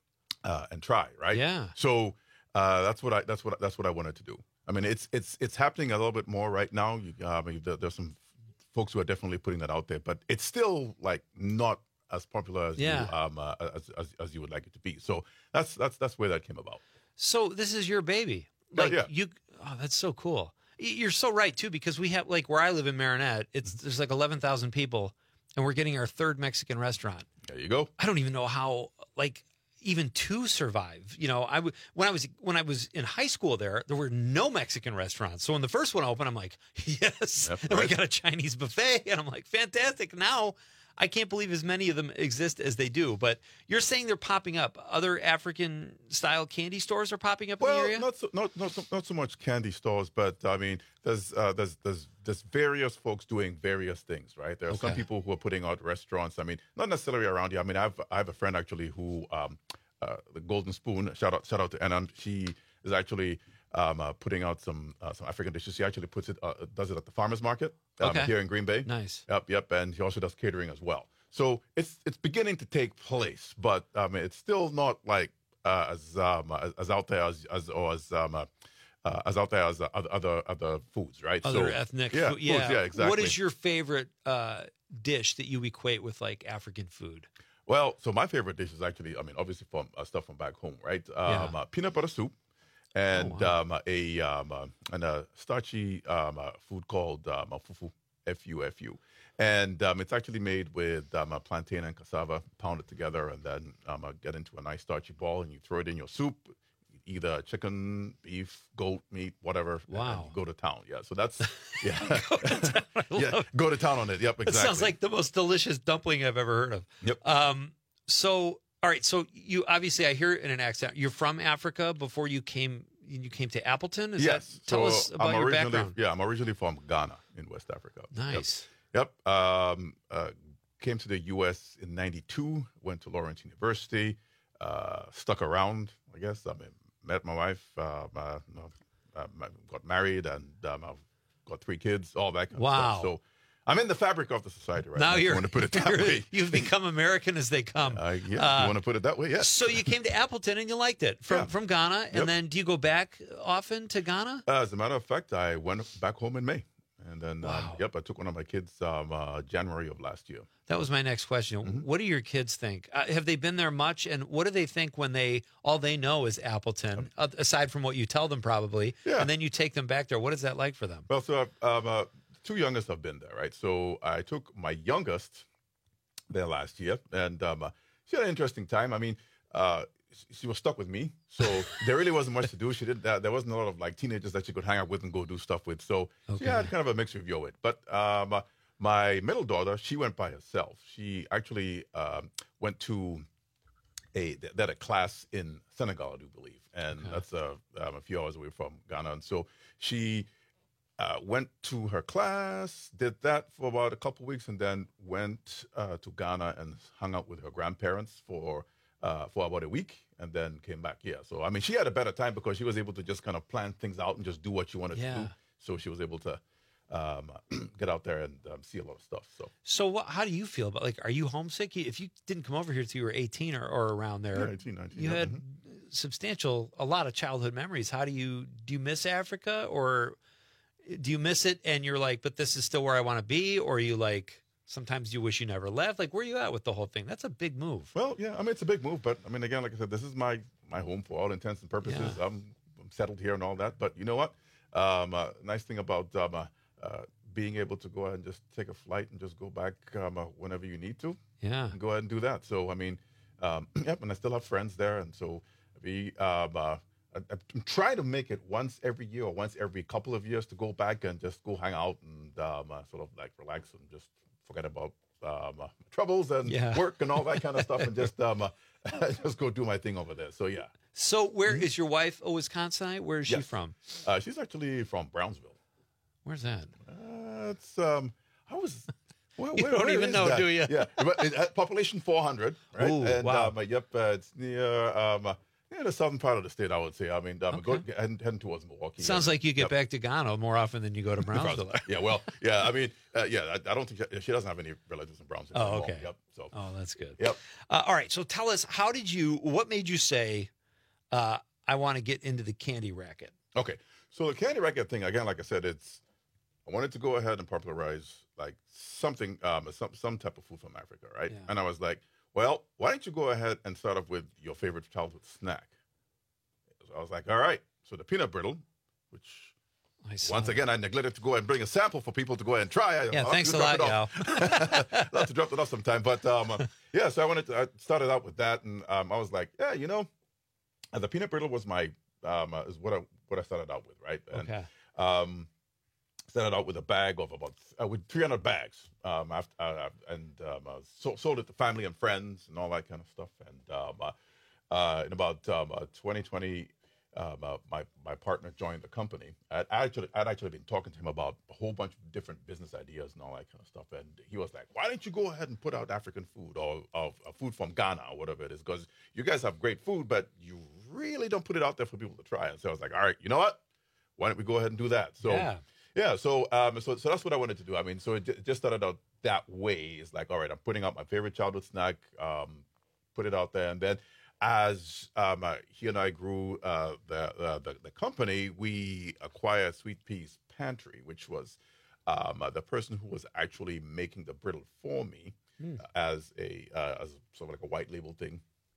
uh, and try, right? Yeah. So uh, that's what I that's what that's what I wanted to do. I mean, it's it's it's happening a little bit more right now. You, uh, I mean, there, there's some folks who are definitely putting that out there, but it's still like not as popular as Yeah. you um uh, as, as as you would like it to be. So that's that's that's where that came about. So this is your baby. Yeah, Like yeah. you oh, that's so cool. Y- You're so right too, because we have like where I live in Marinette, it's there's like eleven thousand people, and we're getting our third Mexican restaurant. There you go. I don't even know how like even to survive. You know, I w- when I was when I was in high school there, there were no Mexican restaurants. So when the first one opened, I'm like, yes, That's and we right. got a Chinese buffet, and I'm like, fantastic. Now I can't believe as many of them exist as they do. But you're saying they're popping up. Other African style candy stores are popping up in the Well, area. not so, not not so, not so much candy stores, but I mean, there's uh, there's there's there's various folks doing various things, right? There are some Okay. people who are putting out restaurants. I mean, not necessarily around here. I mean, I've I have a friend actually who um, uh, the Golden Spoon. Shout out shout out to Anand. She is actually um, uh, putting out some uh, some African dishes. She actually puts it uh, does it at the farmers market um, Okay. here in Green Bay. Nice. Yep, yep, and he also does catering as well. So it's it's beginning to take place, but I mean, it's still not like uh, as um, as, as out there as as or as um, uh, uh, as out there as uh, other other other foods, right? Other so, ethnic yeah, food. Yeah. foods, yeah, exactly. What is your favorite uh, dish that you equate with like African food? Well, so my favorite dish is actually, I mean, obviously from uh, stuff from back home, right? Um, Yeah. uh, peanut butter soup, and Oh, wow. um, a um, uh, and a starchy um, uh, food called um, uh, fufu, F U F U, and um, it's actually made with um, uh, plantain and cassava pounded together, and then um, uh, get into a nice starchy ball, and you throw it in your soup, either chicken, beef, goat meat, whatever. and then Wow. you go to town. Yeah, so that's yeah, Go to town. I yeah, love go to town on it. Yep, That exactly. sounds like the most delicious dumpling I've ever heard of. Yep. Um, so, all right. So you obviously, I hear it in an accent. You're from Africa before you came. You came to Appleton. Is yes. That, tell so us about I'm your originally, background. Yeah, I'm originally from Ghana in West Africa. Yep. Nice. Yep. Um, uh, came to the U S in ninety-two, went to Lawrence University, uh, stuck around, I guess. I mean, met my wife, uh, uh, you know, uh, got married, and um, I've got three kids, all that kind Wow. of stuff. So I'm in the fabric of the society right now. Now if you you're, want to put it that you're- way. You've become American as they come. Uh, yeah, Uh, you want to put it that way? Yes. So you came to Appleton and you liked it from Yeah. from Ghana, and Yep. then do you go back often to Ghana? Uh, as a matter of fact, I went back home in May. And then, Wow. um, yep, I took one of my kids um, uh, January of last year. That was my next question. Mm-hmm. What do your kids think? Uh, have they been there much, and what do they think when they all they know is Appleton, uh, aside from what you tell them probably? Yeah. And then you take them back there. What is that like for them? Well, so um, uh, two youngest have been there, right? So I took my youngest there last year, and um, uh, she had an interesting time. I mean, uh, she was stuck with me, so there really wasn't much to do. She didn't. Uh, there wasn't a lot of like teenagers that she could hang out with and go do stuff with. So Okay. she had kind of a mixed review of it. But um, uh, my middle daughter, she went by herself. She actually um, went to a they had a class in Senegal, I do believe, and Okay. that's uh, um, a few hours away from Ghana. And so she uh, went to her class, did that for about a couple weeks, and then went uh, to Ghana and hung out with her grandparents for uh, for about a week, and then came back. Yeah, so I mean, she had a better time because she was able to just kind of plan things out and just do what she wanted Yeah. to do. So she was able to um, get out there and um, see a lot of stuff. So, So what, how do you feel about, like, are you homesick? You- If you didn't come over here until you were eighteen or, or around there, Yeah, eighteen, nineteen, you yeah, had mhm. substantial, a lot of childhood memories. How do you, do you miss Africa, or do you miss it and you're like, but this is still where I want to be? Or are you like, sometimes you wish you never left? Like, where are you at with the whole thing? That's a big move. well, yeah, I mean, it's a big move, but I mean, again, like I said, this is my my home for all intents and purposes. Yeah. I'm, I'm settled here and all that. But you know what? Um, uh, nice thing about um, uh, uh, being able to go ahead and just take a flight and just go back um, uh, whenever you need to. Yeah. And go ahead and do that. So, I mean, um, yep, and I still have friends there. And so we, um, uh, I, I'm trying to make it once every year or once every couple of years to go back and just go hang out and um, uh, sort of like relax and just forget about um, uh, troubles and Yeah. work and all that kind of stuff and just um, uh, just go do my thing over there. So, yeah. So where is your wife a Wisconsinite? Where is she Yes. from? Uh, she's actually from Brownsville. Where's that? Uh, it's, um, I was... Well, You where- don't where even is know, that? do you? Yeah, but it, uh, population four hundred, right? Ooh, and wow. um, uh, yep, uh, it's near um, uh, near the southern part of the state, I would say. I mean, um, go, Okay. heading, heading towards Milwaukee. Sounds like you get Yep. back to Ghana more often than you go to Brownsville. Yeah, well, yeah, I mean, uh, yeah, I, I don't think she, she doesn't have any relatives in Brownsville. Oh, anymore. okay. Yep. So, Oh, that's good. yep. Uh, all right. So tell us, how did you, what made you say, uh, I want to get into the candy racket? Okay, so the candy racket thing again, like I said, it's I wanted to go ahead and popularize like something, um, some some type of food from Africa, right? Yeah. And I was like, well, why don't you go ahead and start off with your favorite childhood snack? So I was like, all right, so the peanut brittle, which I saw once that. again I neglected to go and bring a sample for people to go ahead and try. I- Yeah, I'll have thanks to a drop lot, it off. I'll have to drop it off sometime, but um, uh, yeah. So I wanted to, I started out with that, and um, I was like, yeah, you know, uh, the peanut brittle was my um, uh, is what I what I started out with, right? And, Okay. Um, started out with a bag of about uh, with three hundred bags, um, after, uh, and um, uh, so, sold it to family and friends and all that kind of stuff. And um, uh, uh, in about um, uh, twenty twenty, um, uh, my my partner joined the company. I'd actually I'd actually been talking to him about a whole bunch of different business ideas and all that kind of stuff. And he was like, "Why don't you go ahead and put out African food or, or, or food from Ghana or whatever it is? Because you guys have great food, but you really don't put it out there for people to try." And so I was like, "All right, you know what? Why don't we go ahead and do that?" So. Yeah. Yeah, so um, so so that's what I wanted to do. I mean, so it j- just started out that way. It's like, all right, I'm putting out my favorite childhood snack, um, put it out there, and then as um, uh, he and I grew uh, the, uh, the the company, we acquired Sweet Pea's Pantry, which was um, uh, the person who was actually making the brittle for me Hmm. uh, as a uh, as sort of like a white label thing.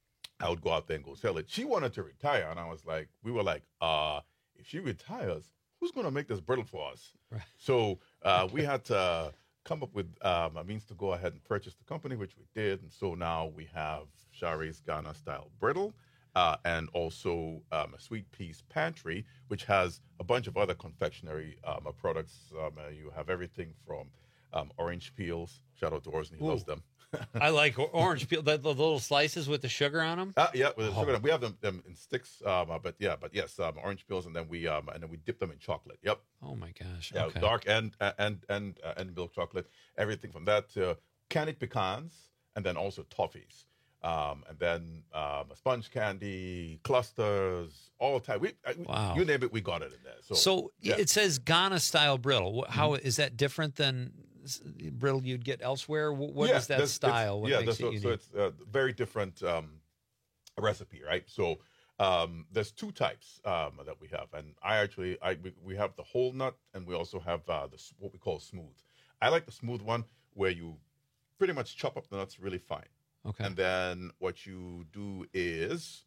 I would go out there and go sell it. She wanted to retire, and I was like, we were like, uh, if she retires, who's going to make this brittle for us? Right. So uh, we had to come up with um, a means to go ahead and purchase the company, which we did. And so now we have Shari's Ghana style brittle uh, and also um, a Sweet Pea's Pantry, which has a bunch of other confectionery um, uh, products. Um, uh, you have everything from um, orange peels. Shout out to Orson, he Ooh. loves them. I like or- orange peel, the, the little slices with the sugar on them. Uh, yeah, with the Oh. sugar. We have them, them in sticks, um, uh, but yeah, but yes, um, orange peels, and then we um, and then we dip them in chocolate. Yep. Oh my gosh. Yeah, Okay. dark and and and uh, and milk chocolate. Everything from that to candied pecans, and then also toffees, um, and then um, sponge candy, clusters, all type. We, I, Wow. you name it, we got it in there. So, So yeah. it says Ghana style brittle. Wh- How is that different than s- brittle you'd get elsewhere? Wh- What is Yeah, that that's- it's- style? What yeah, makes that's- it so, unique? so it's a very different um, recipe, right? So um, there's two types um, that we have, and I actually I we, we have the whole nut, and we also have uh, the s- what we call smooth. I like the smooth one where you pretty much chop up the nuts really fine. Okay. And then what you do is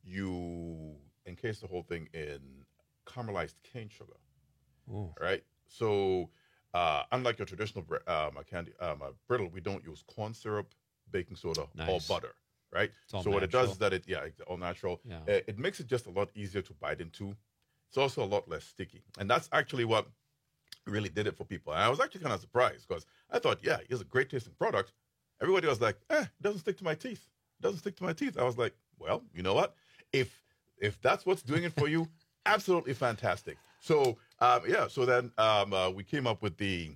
you encase the whole thing in caramelized cane sugar. Ooh. Right? So, uh, unlike your traditional bre- um, candy um, uh, brittle, we don't use corn syrup, baking soda, or Nice. butter. Right? It's all so what it natural. does is that it yeah, it's all natural. Yeah. Uh, it makes it just a lot easier to bite into. It's also a lot less sticky, and that's actually what really did it for people. And I was actually kind of surprised because I thought, yeah, it's a great tasting product. Everybody was like, eh, it doesn't stick to my teeth. It doesn't stick to my teeth. I was like, well, you know what? If if that's what's doing it for you, absolutely fantastic. So um, yeah, so then um, uh, we came up with the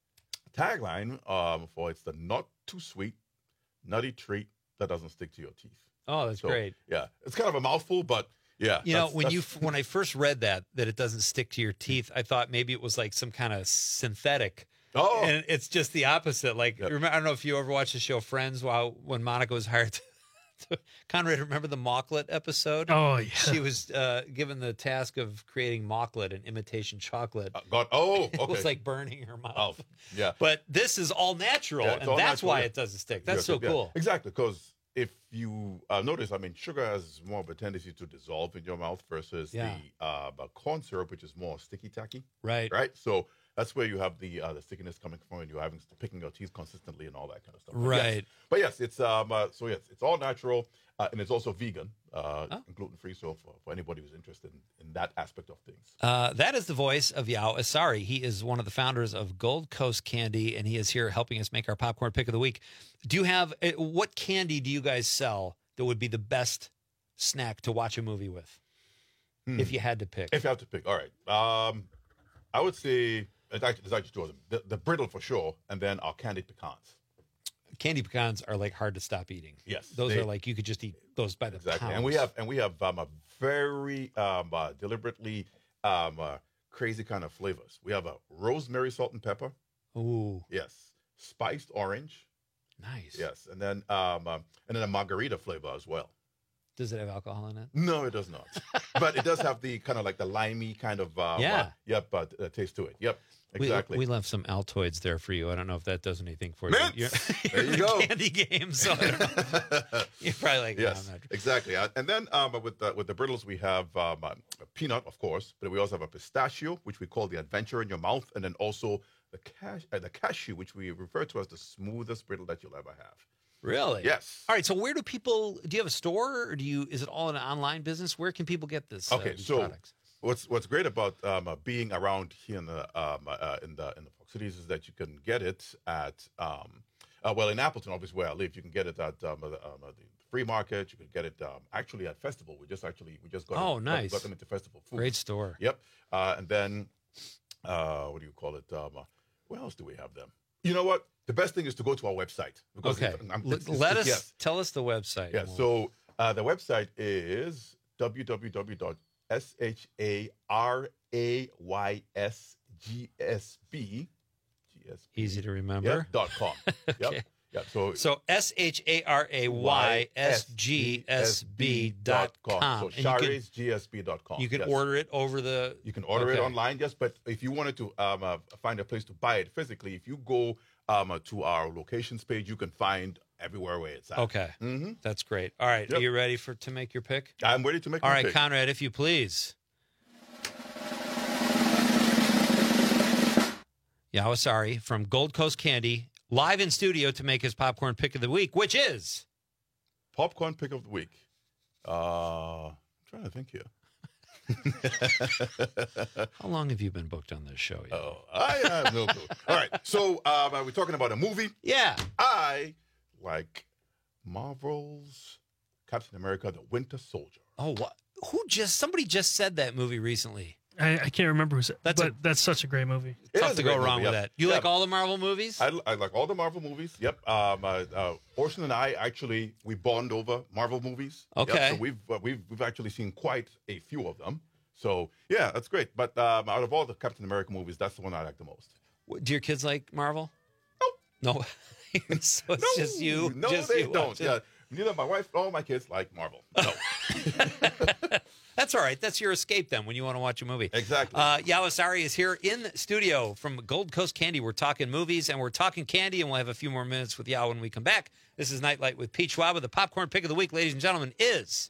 tagline um, for it's the not too sweet, nutty treat that doesn't stick to your teeth. Oh, that's So, great. Yeah, it's kind of a mouthful, but yeah. You know, that's- when you that's- when I first read that that it doesn't stick to your teeth, I thought maybe it was like some kind of synthetic. Oh, and it's just the opposite. Like, remember, I don't know if you ever watched the show Friends. While when Monica was hired, to, to, Conrad, remember the Mocklet episode? Oh, yeah. She was uh, given the task of creating Mocklet, an imitation chocolate. Uh, God, oh, It was okay. like burning her mouth. Oh, yeah. But this is all natural, Yeah, it's and all that's natural, why yeah. it doesn't stick. That's Yes, so yeah. cool. Exactly, because if you uh, notice, I mean, sugar has more of a tendency to dissolve in your mouth versus Yeah. the uh, but corn syrup, which is more sticky tacky. Right. Right. So that's where you have the uh, the stickiness coming from, and you're having picking your teeth consistently and all that kind of stuff. But yes. Right. But yes, it's um uh, so yes, it's all natural uh, and it's also vegan, uh, Oh. and gluten free. So for, for anybody who's interested in, in that aspect of things. Uh, that is the voice of Yao Asari. He is one of the founders of Gold Coast Candy, and he is here helping us make our popcorn pick of the week. Do you have uh, what candy do you guys sell that would be the best snack to watch a movie with, Hmm. if you had to pick? If you have to pick, all right. Um, I would say it's actually, it's actually two of them. The, the brittle for sure, and then our candied pecans. Candy pecans are like hard to stop eating. Yes, those they- are like you could just eat those by the Exactly, pounds. and we have and we have um, a very um, uh, deliberately um, uh, crazy kind of flavors. We have a rosemary salt and pepper. Ooh, yes, spiced orange. Nice. Yes, and then um, um, and then a margarita flavor as well. Does it have alcohol in it? No, it does not, but it does have the kind of like the limey kind of uh, Yeah. uh, yep, uh, uh, taste to it. Yep, We- exactly. We, left some Altoids there for you. I don't know if that does anything for Mints! you. There You're you in go. the candy game, so I don't know. You're probably like, no, Yes, I'm not. exactly. Uh, and then um, with the with the brittles, we have um, uh, a peanut, of course, but we also have a pistachio, which we call the adventure in your mouth, and then also the cash uh, the cashew, which we refer to as the smoothest brittle that you'll ever have. Really? Yes. All right. So where do people? Do you have a store, or do you? Is it all an online business? Where can people get this? uh, Okay, these so products? what's what's great about um, uh, being around here in the um, uh, in the in the Fox Cities is that you can get it at um, uh, well in Appleton, obviously where I live, you can get it at um, uh, the, um, uh, the free market. You can get it um, actually at Festival. We just actually we just got Oh, it, nice. got, got them into Festival Foods. Great store. Yep. Uh, and then uh, what do you call it? Um, uh, where else do we have them? You know what? The best thing is to go to our website. because Okay. it's- I'm- L- it's- it's- Let us yes. tell us the website. Yeah, We'll- so uh, the website is w w w dot s h a r a y s g s b Easy to remember. yeah, dot com. Okay. Yep. Yeah, so So S H A R A Y S G S B dot com. So And you can- Shari's G S B dot com. You can yes. order it over the. You can order it Okay. online, yes. But if you wanted to um, uh, find a place to buy it physically, if you go um, uh, to our locations page, you can find everywhere where it's at. Okay, Mhm. that's great. All right, Yep. are you ready for to make your pick? I'm ready to make All my right, pick. Conrad, if you please. Yawasari from Gold Coast Candy, live in studio to make his popcorn pick of the week, which is Popcorn pick of the week. Uh, I'm trying to think here. How long have you been booked on this show? Yao? Oh, I have no clue. All right, so um, are we talking about a movie? Yeah. I like Marvel's Captain America: The Winter Soldier. Oh, what? Who just? Somebody just said that movie recently. I, I can't remember who said That's but a- that's such a great movie. It Tough is to a go great wrong movie, with yeah. that. You Yeah. like all the Marvel movies? I, I like all the Marvel movies. Yep. Um, uh, uh, Orson and I actually we bond over Marvel movies. Yep, Okay. So we've uh, we've we've actually seen quite a few of them. So yeah, that's great. But um, out of all the Captain America movies, that's the one I like the most. What- Do your kids like Marvel? No. No. So it's just you. No, just they you don't. watch it. Yeah. Neither my wife nor my kids like Marvel. No. That's all right. That's your escape then when you want to watch a movie. Exactly. Uh, Yawasari is here in the studio from Gold Coast Candy. We're talking movies and we're talking candy, and we'll have a few more minutes with Yao when we come back. This is Nightlight with Pete Schwab. The popcorn pick of the week, ladies and gentlemen, is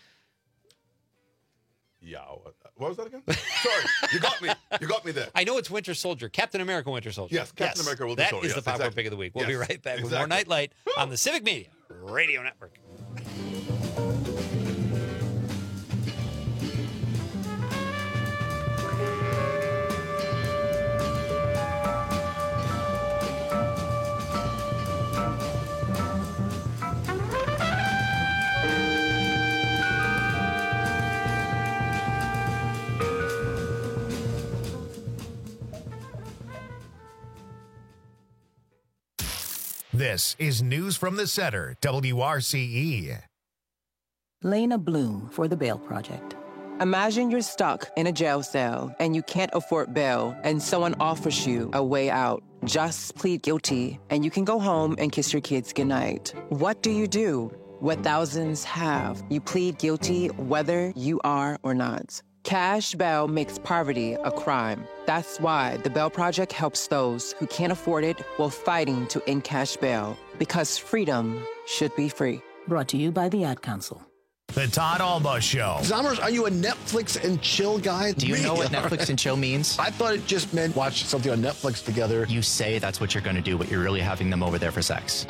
Yeah. What was that again? Sorry, you got me. You got me there. I know it's Winter Soldier, Captain America Winter Soldier. Yes, Captain America Winter Soldier, That is yes, the popcorn exactly. pick of the week. We'll be Yes, right back with more exactly. Nightlight on the Civic Media Radio Network. This is News from the Center, W R C E. Lena Bloom for the Bail Project. Imagine you're stuck in a jail cell and you can't afford bail and someone offers you a way out. Just plead guilty and you can go home and kiss your kids goodnight. What do you do? What thousands have. You plead guilty whether you are or not. Cash bail makes poverty a crime. That's why the Bail Project helps those who can't afford it while fighting to end cash bail. Because freedom should be free. Brought to you by the Ad Council. The Todd Alba Show. Zommers, are you a Netflix and chill guy? Do you Me? know what Netflix and chill means? I thought it just meant watch something on Netflix together. You say that's what you're going to do, but you're really having them over there for sex.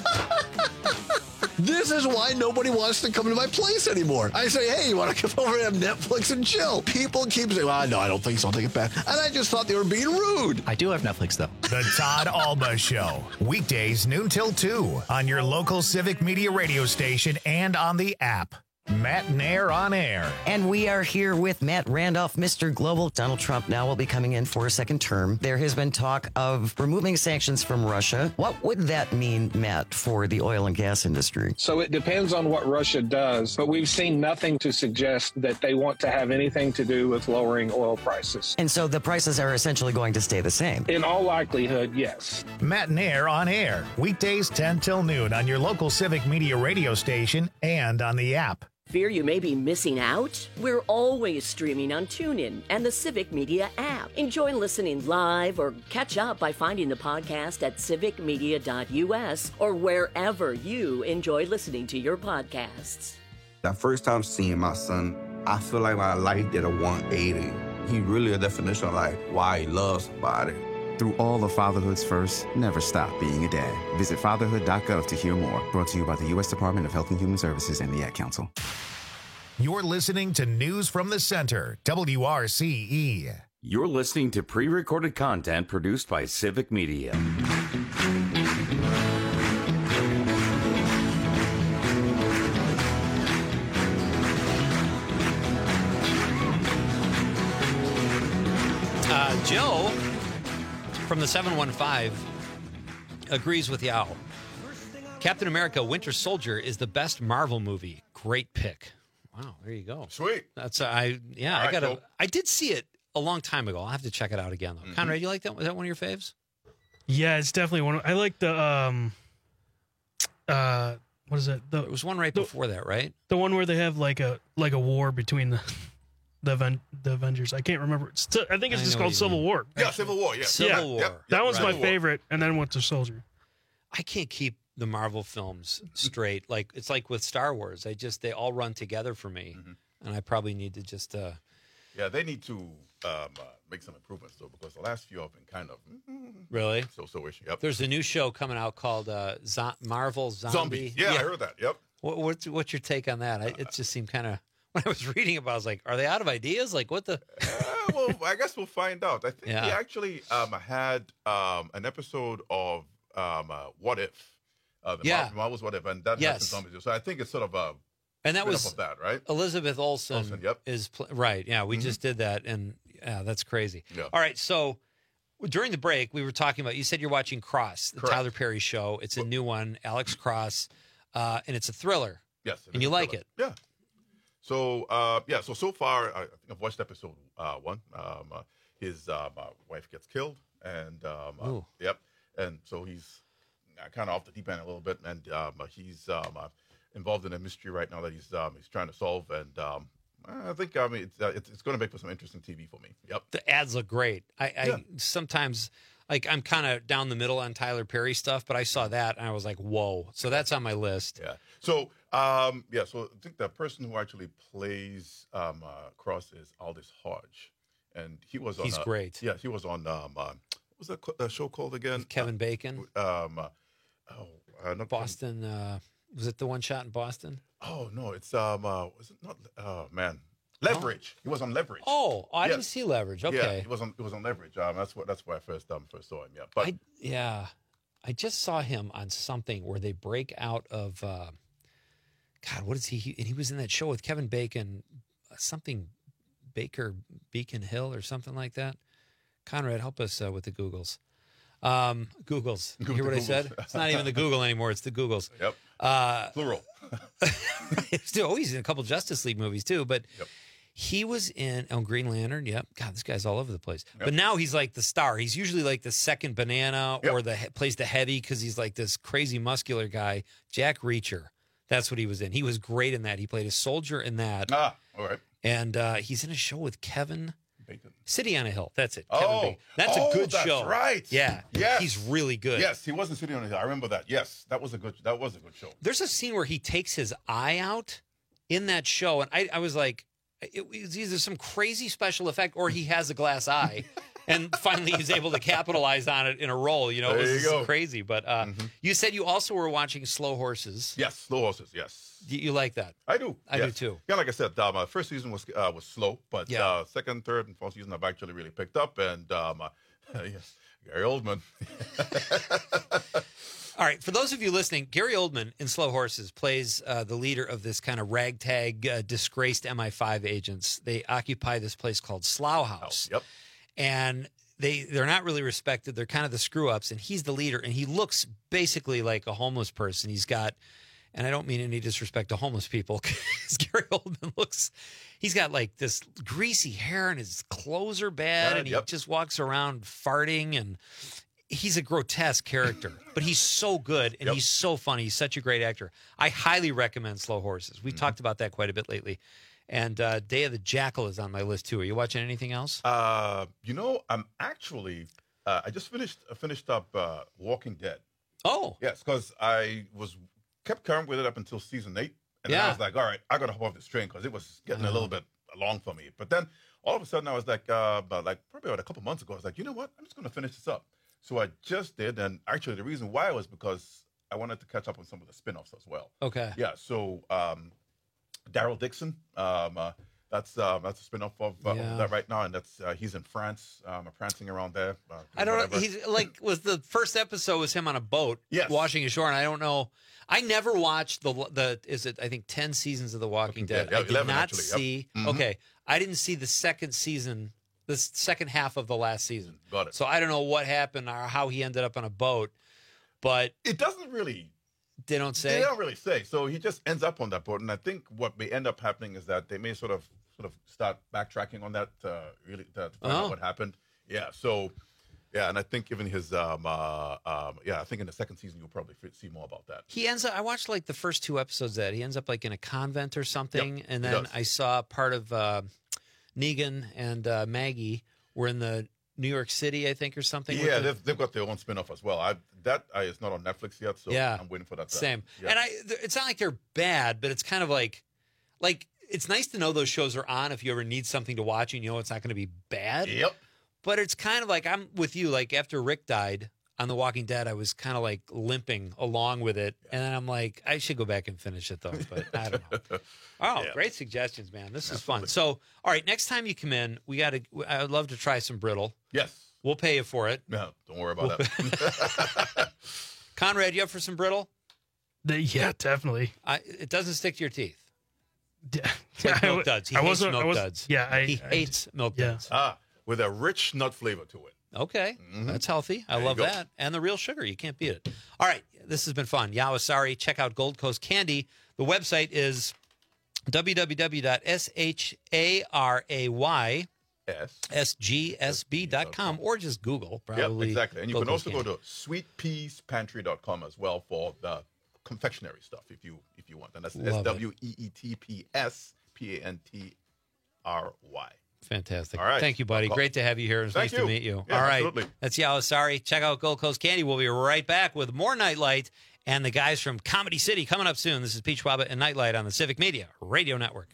This is why nobody wants to come to my place anymore. I say, hey, you want to come over and have Netflix and chill? People keep saying, well, no, I don't think so. I'll take it back. And I just thought they were being rude. I do have Netflix, though. The Todd Alba Show. Weekdays, noon till two on your local Civic Media radio station and on the app. Matt Nair on air. And we are here with Matt Randolph, Mister Global. Donald Trump now will be coming in for a second term. There has been talk of removing sanctions from Russia. What would that mean, Matt, for the oil and gas industry? So it depends on what Russia does, but we've seen nothing to suggest that they want to have anything to do with lowering oil prices. And so the prices are essentially going to stay the same? In all likelihood, yes. Matt Nair on air. Weekdays ten till noon on your local Civic Media radio station and on the app. Fear you may be missing out? We're always streaming on TuneIn and the Civic Media app. Enjoy listening live or catch up by finding the podcast at civic media dot U S or wherever you enjoy listening to your podcasts. That first time seeing my son, I feel like my life did a one eighty. He really a definition of like why he loves somebody. Through all of fatherhood's first, never stop being a dad. Visit fatherhood dot gov to hear more. Brought to you by the U S Department of Health and Human Services and the Ad Council. You're listening to News from the Center, W R C E. You're listening to pre-recorded content produced by Civic Media. Uh, Joe from the seven one five agrees with Yao. Captain America Winter Soldier is the best Marvel movie. Great pick. Wow, there you go. Sweet. That's uh, I yeah, All I right, got to cool. I did see it a long time ago. I'll have to check it out again though. Mm-hmm. Conrad, you like that? Was that one of your faves? Yeah, it's definitely one. Of, I like the um, uh, what is it? The, It was one right the, before that, right? the one where they have like a like a war between the the, Aven- the Avengers. I can't remember. It's t- I think it's I just know what called you Civil mean. War. Yeah, Civil War. Yeah. Civil Yeah. War. Yep. That was Right. my favorite, and then Winter Soldier. I can't keep the Marvel films straight. Like it's like with Star Wars. I just they all run together for me, Mhm. and I probably need to just. uh Yeah, they need to um, uh, make some improvements though, because the last few have been kind of Really? so so ish. Yep. There's a new show coming out called uh, Zo- Marvel Zombie. Zombie. Yeah, I heard that. Yep. What, what's what's your take on that? I, it just seemed kind of when I was reading about, it, I was like, are they out of ideas? Like what the? Uh, well, I guess we'll find out. I think Yeah. he actually um, had um, an episode of um, uh, What If. Uh, the Yeah. Marvel, Marvel's What If, and that Yes. has some zombies. So I think it's sort of a And that spin-off was of that, right? Elizabeth Olsen. Olsen, yep. Is pl- right. Yeah, we Mhm. just did that, and yeah, that's crazy. Yeah. All right, so during the break, we were talking about. You said you're watching Cross, the Correct. Tyler Perry show. It's a new one, Alex Cross, uh, and it's a thriller. Yes, it and is you a like thriller. it. Yeah. So uh, yeah, so so far I, I think I've watched episode uh, one. Um, uh, his um, uh, wife gets killed, and um, uh, Ooh. yep, and so he's uh, kind of off the deep end a little bit, and um, uh, he's um, uh, involved in a mystery right now that he's um, he's trying to solve, and um, I think I mean it's uh, it's, it's going to make for some interesting T V for me. Yep. The ads look great. I, I Yeah. sometimes like I'm kind of down the middle on Tyler Perry stuff, but I saw that and I was like, whoa. So that's on my list. Yeah. So um, yeah. So I think the person who actually plays um, uh, Cross is Aldous Hodge, and he was on. He's uh, great. Yeah, he was on. Um, uh, what was that co- uh, show called again? Kevin Bacon, Um, uh, oh, uh, not Boston. Uh, was it the one shot in Boston? Oh no, it's um, uh, was it not? Oh man, Leverage. He was on Leverage. Oh, I Yeah. didn't see Leverage. Yeah, Okay. he was on. He was on Leverage. Um, that's what. That's where I first um first saw him. Yeah, but I, yeah, I just saw him on something where they break out of. Uh, God, what is he? he? And he was in that show with Kevin Bacon, uh, something Baker Beacon Hill or something like that. Conrad, help us uh, with the Googles. Um, Googles. You hear what Googles. I said? It's not even the Google anymore. It's the Googles. Yep. Uh, Plural. still, oh, he's in a couple Justice League movies too, but Yep. he was in oh, Green Lantern. Yep. God, this guy's all over the place. Yep. But now he's like the star. He's usually like the second banana Yep. or the plays the heavy because he's like this crazy muscular guy. Jack Reacher. That's what he was in. He was great in that. He played a soldier in that. Ah, all right. And uh, he's in a show with Kevin Bacon. City on a Hill. That's it. Oh, Kevin Bacon. That's oh, a good that's show. right. Yeah. Yes. He's really good. Yes, he wasn't sitting on his. I remember that. Yes, that was a good. That was a good show. There's a scene where he takes his eye out in that show, and I, I was like, it was either some crazy special effect or he has a glass eye. And finally, he's able to capitalize on it in a role. You know, it There was you just go. crazy. But uh, Mhm. you said you also were watching Slow Horses. Yes, Slow Horses. Yes, You, you like that? I do. I yes. do too. Yeah, like I said, uh, my first season was uh, was slow, but Yeah. uh, second, third, and fourth season I've actually really picked up. And um, uh, yes, Gary Oldman. All right, for those of you listening, Gary Oldman in Slow Horses plays uh, the leader of this kind of ragtag, uh, disgraced M I five agents. They occupy this place called Slough House. Yep. And they, they're not really respected. They're kind of the screw-ups, and he's the leader, and he looks basically like a homeless person. He's got, and I don't mean any disrespect to homeless people, because Gary Oldman looks, he's got like this greasy hair, and his clothes are bad, Yeah, and he yep. just walks around farting, and he's a grotesque character, but he's so good and Yep. he's so funny. He's such a great actor. I highly recommend Slow Horses. We've Mm-hmm. talked about that quite a bit lately. And uh, Day of the Jackal is on my list too. Are you watching anything else? Uh, you know, I'm actually. Uh, I just finished uh, finished up uh, Walking Dead. Oh, Yes, because I was kept current with it up until season eight, and then Yeah. I was like, all right, I gotta hop off this train because it was getting a little bit long for me. But then all of a sudden, I was like, uh, about like probably about a couple months ago, I was like, you know what? I'm just gonna finish this up. So I just did, and actually the reason why was because I wanted to catch up on some of the spin-offs as well. okay. Yeah. So um, Daryl Dixon. Um, uh, that's uh, that's a spin-off of, uh, Yeah. of that right now, and that's uh, he's in France, um, prancing around there. Uh, I don't know. whatever. He's like, was the first episode was him on a boat Yes. washing ashore, and I don't know. I never watched the the is it I think ten seasons of The Walking Walking Dead. Dead. Yeah, I did eleven not actually, yep. see. Mhm. Okay, I didn't see the second season, the s- second half of the last season. Got it. So I don't know what happened or how he ended up on a boat, but It doesnly really. they don't say. They don't really say. So he just ends up on that boat, and I think what may end up happening is that they may sort of sort of start backtracking on that uh, really to find Oh. out what happened. Yeah. So yeah, and I think given his um uh um yeah, I think in the second season you'll probably f- see more about that. He ends up. I watched like the first two episodes. Of that he ends up like in a convent or something, Yep, and he then does. I saw part of uh, Negan and uh, Maggie were in the New York City, I think, or something. with Yeah, the- they've, they've got their own spin-off as well. I that I, it's not on Netflix yet, so Yeah. I'm waiting for that. to- Same. Yeah. And I, th- it's not like they're bad, but it's kind of like, like it's nice to know those shows are on if you ever need something to watch and you know it's not going to be bad. Yep. But it's kind of like I'm with you. Like after Rick died on The Walking Dead, I was kind of like limping along with it, and then I'm like, I should go back and finish it though. But I don't know. Oh, Yeah. great suggestions, man. This is fun. So, all right, next time you come in, we got to. I would love to try some brittle. Yes. We'll pay you for it. No, don't worry about that. Conrad, you up for some brittle? The- yeah, definitely. I, it doesn't stick to your teeth. Yeah, It's like I milk w- duds. He I hates wasn't- I milk was- duds. yeah, I- he I- hates milk yeah. duds. Ah, with a rich nut flavor to it. Okay, that's healthy. I There you love go. that. And the real sugar. You can't beat it. All right, this has been fun. Yawasari. Check out Gold Coast Candy. The website is w w w dot sharay Yes. s g s b dot com or just Google. Yeah, Probably. exactly. And you Gold can Coast also Candy. go to sweet peas pantry dot com as well for the confectionery stuff if you if you want. And that's Love S it. W E E T P S P A N T R Y. Fantastic. All right. Thank you, buddy. I'll call- Great to have you here. It was Thank nice to you. meet you. Yeah, All right. absolutely. That's Yawasari. Check out Gold Coast Candy. We'll be right back with more Nightlight and the guys from Comedy City coming up soon. This is Peach Wabba and Nightlight on the Civic Media Radio Network.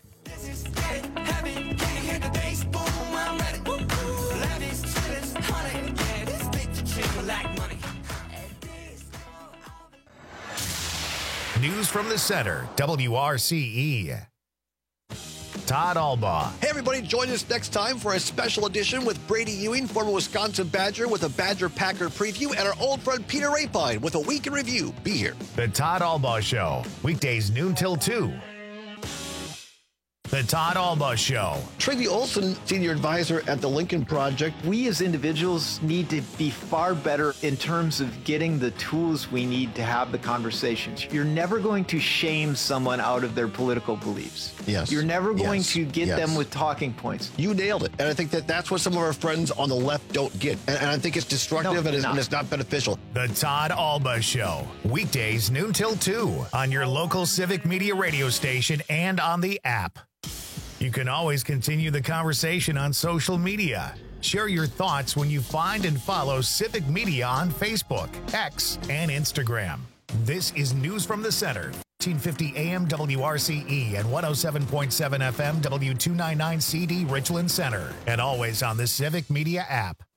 News from the center, W R C E. Todd Albaugh. Hey, everybody, join us next time for a special edition with Brady Ewing, former Wisconsin Badger, with a Badger Packer preview, and our old friend Peter Rapine with a week in review. Be here. The Todd Albaugh Show, weekdays noon till two. The Todd Alba Show. Tracy Olson, senior advisor at the Lincoln Project. We as individuals need to be far better in terms of getting the tools we need to have the conversations. You're never going to shame someone out of their political beliefs. Yes. You're never going Yes. to get Yes. them with talking points. You nailed it. And I think that that's what some of our friends on the left don't get. And, and I think it's destructive No, and, it's, not. and it's not beneficial. The Todd Alba Show. Weekdays noon till two on your local Civic Media radio station and on the app. You can always continue the conversation on social media. Share your thoughts when you find and follow Civic Media on Facebook, X, and Instagram. This is News from the Center. fifteen fifty A M W R C E and one oh seven point seven F M W two ninety-nine C D Richland Center. And always on the Civic Media app.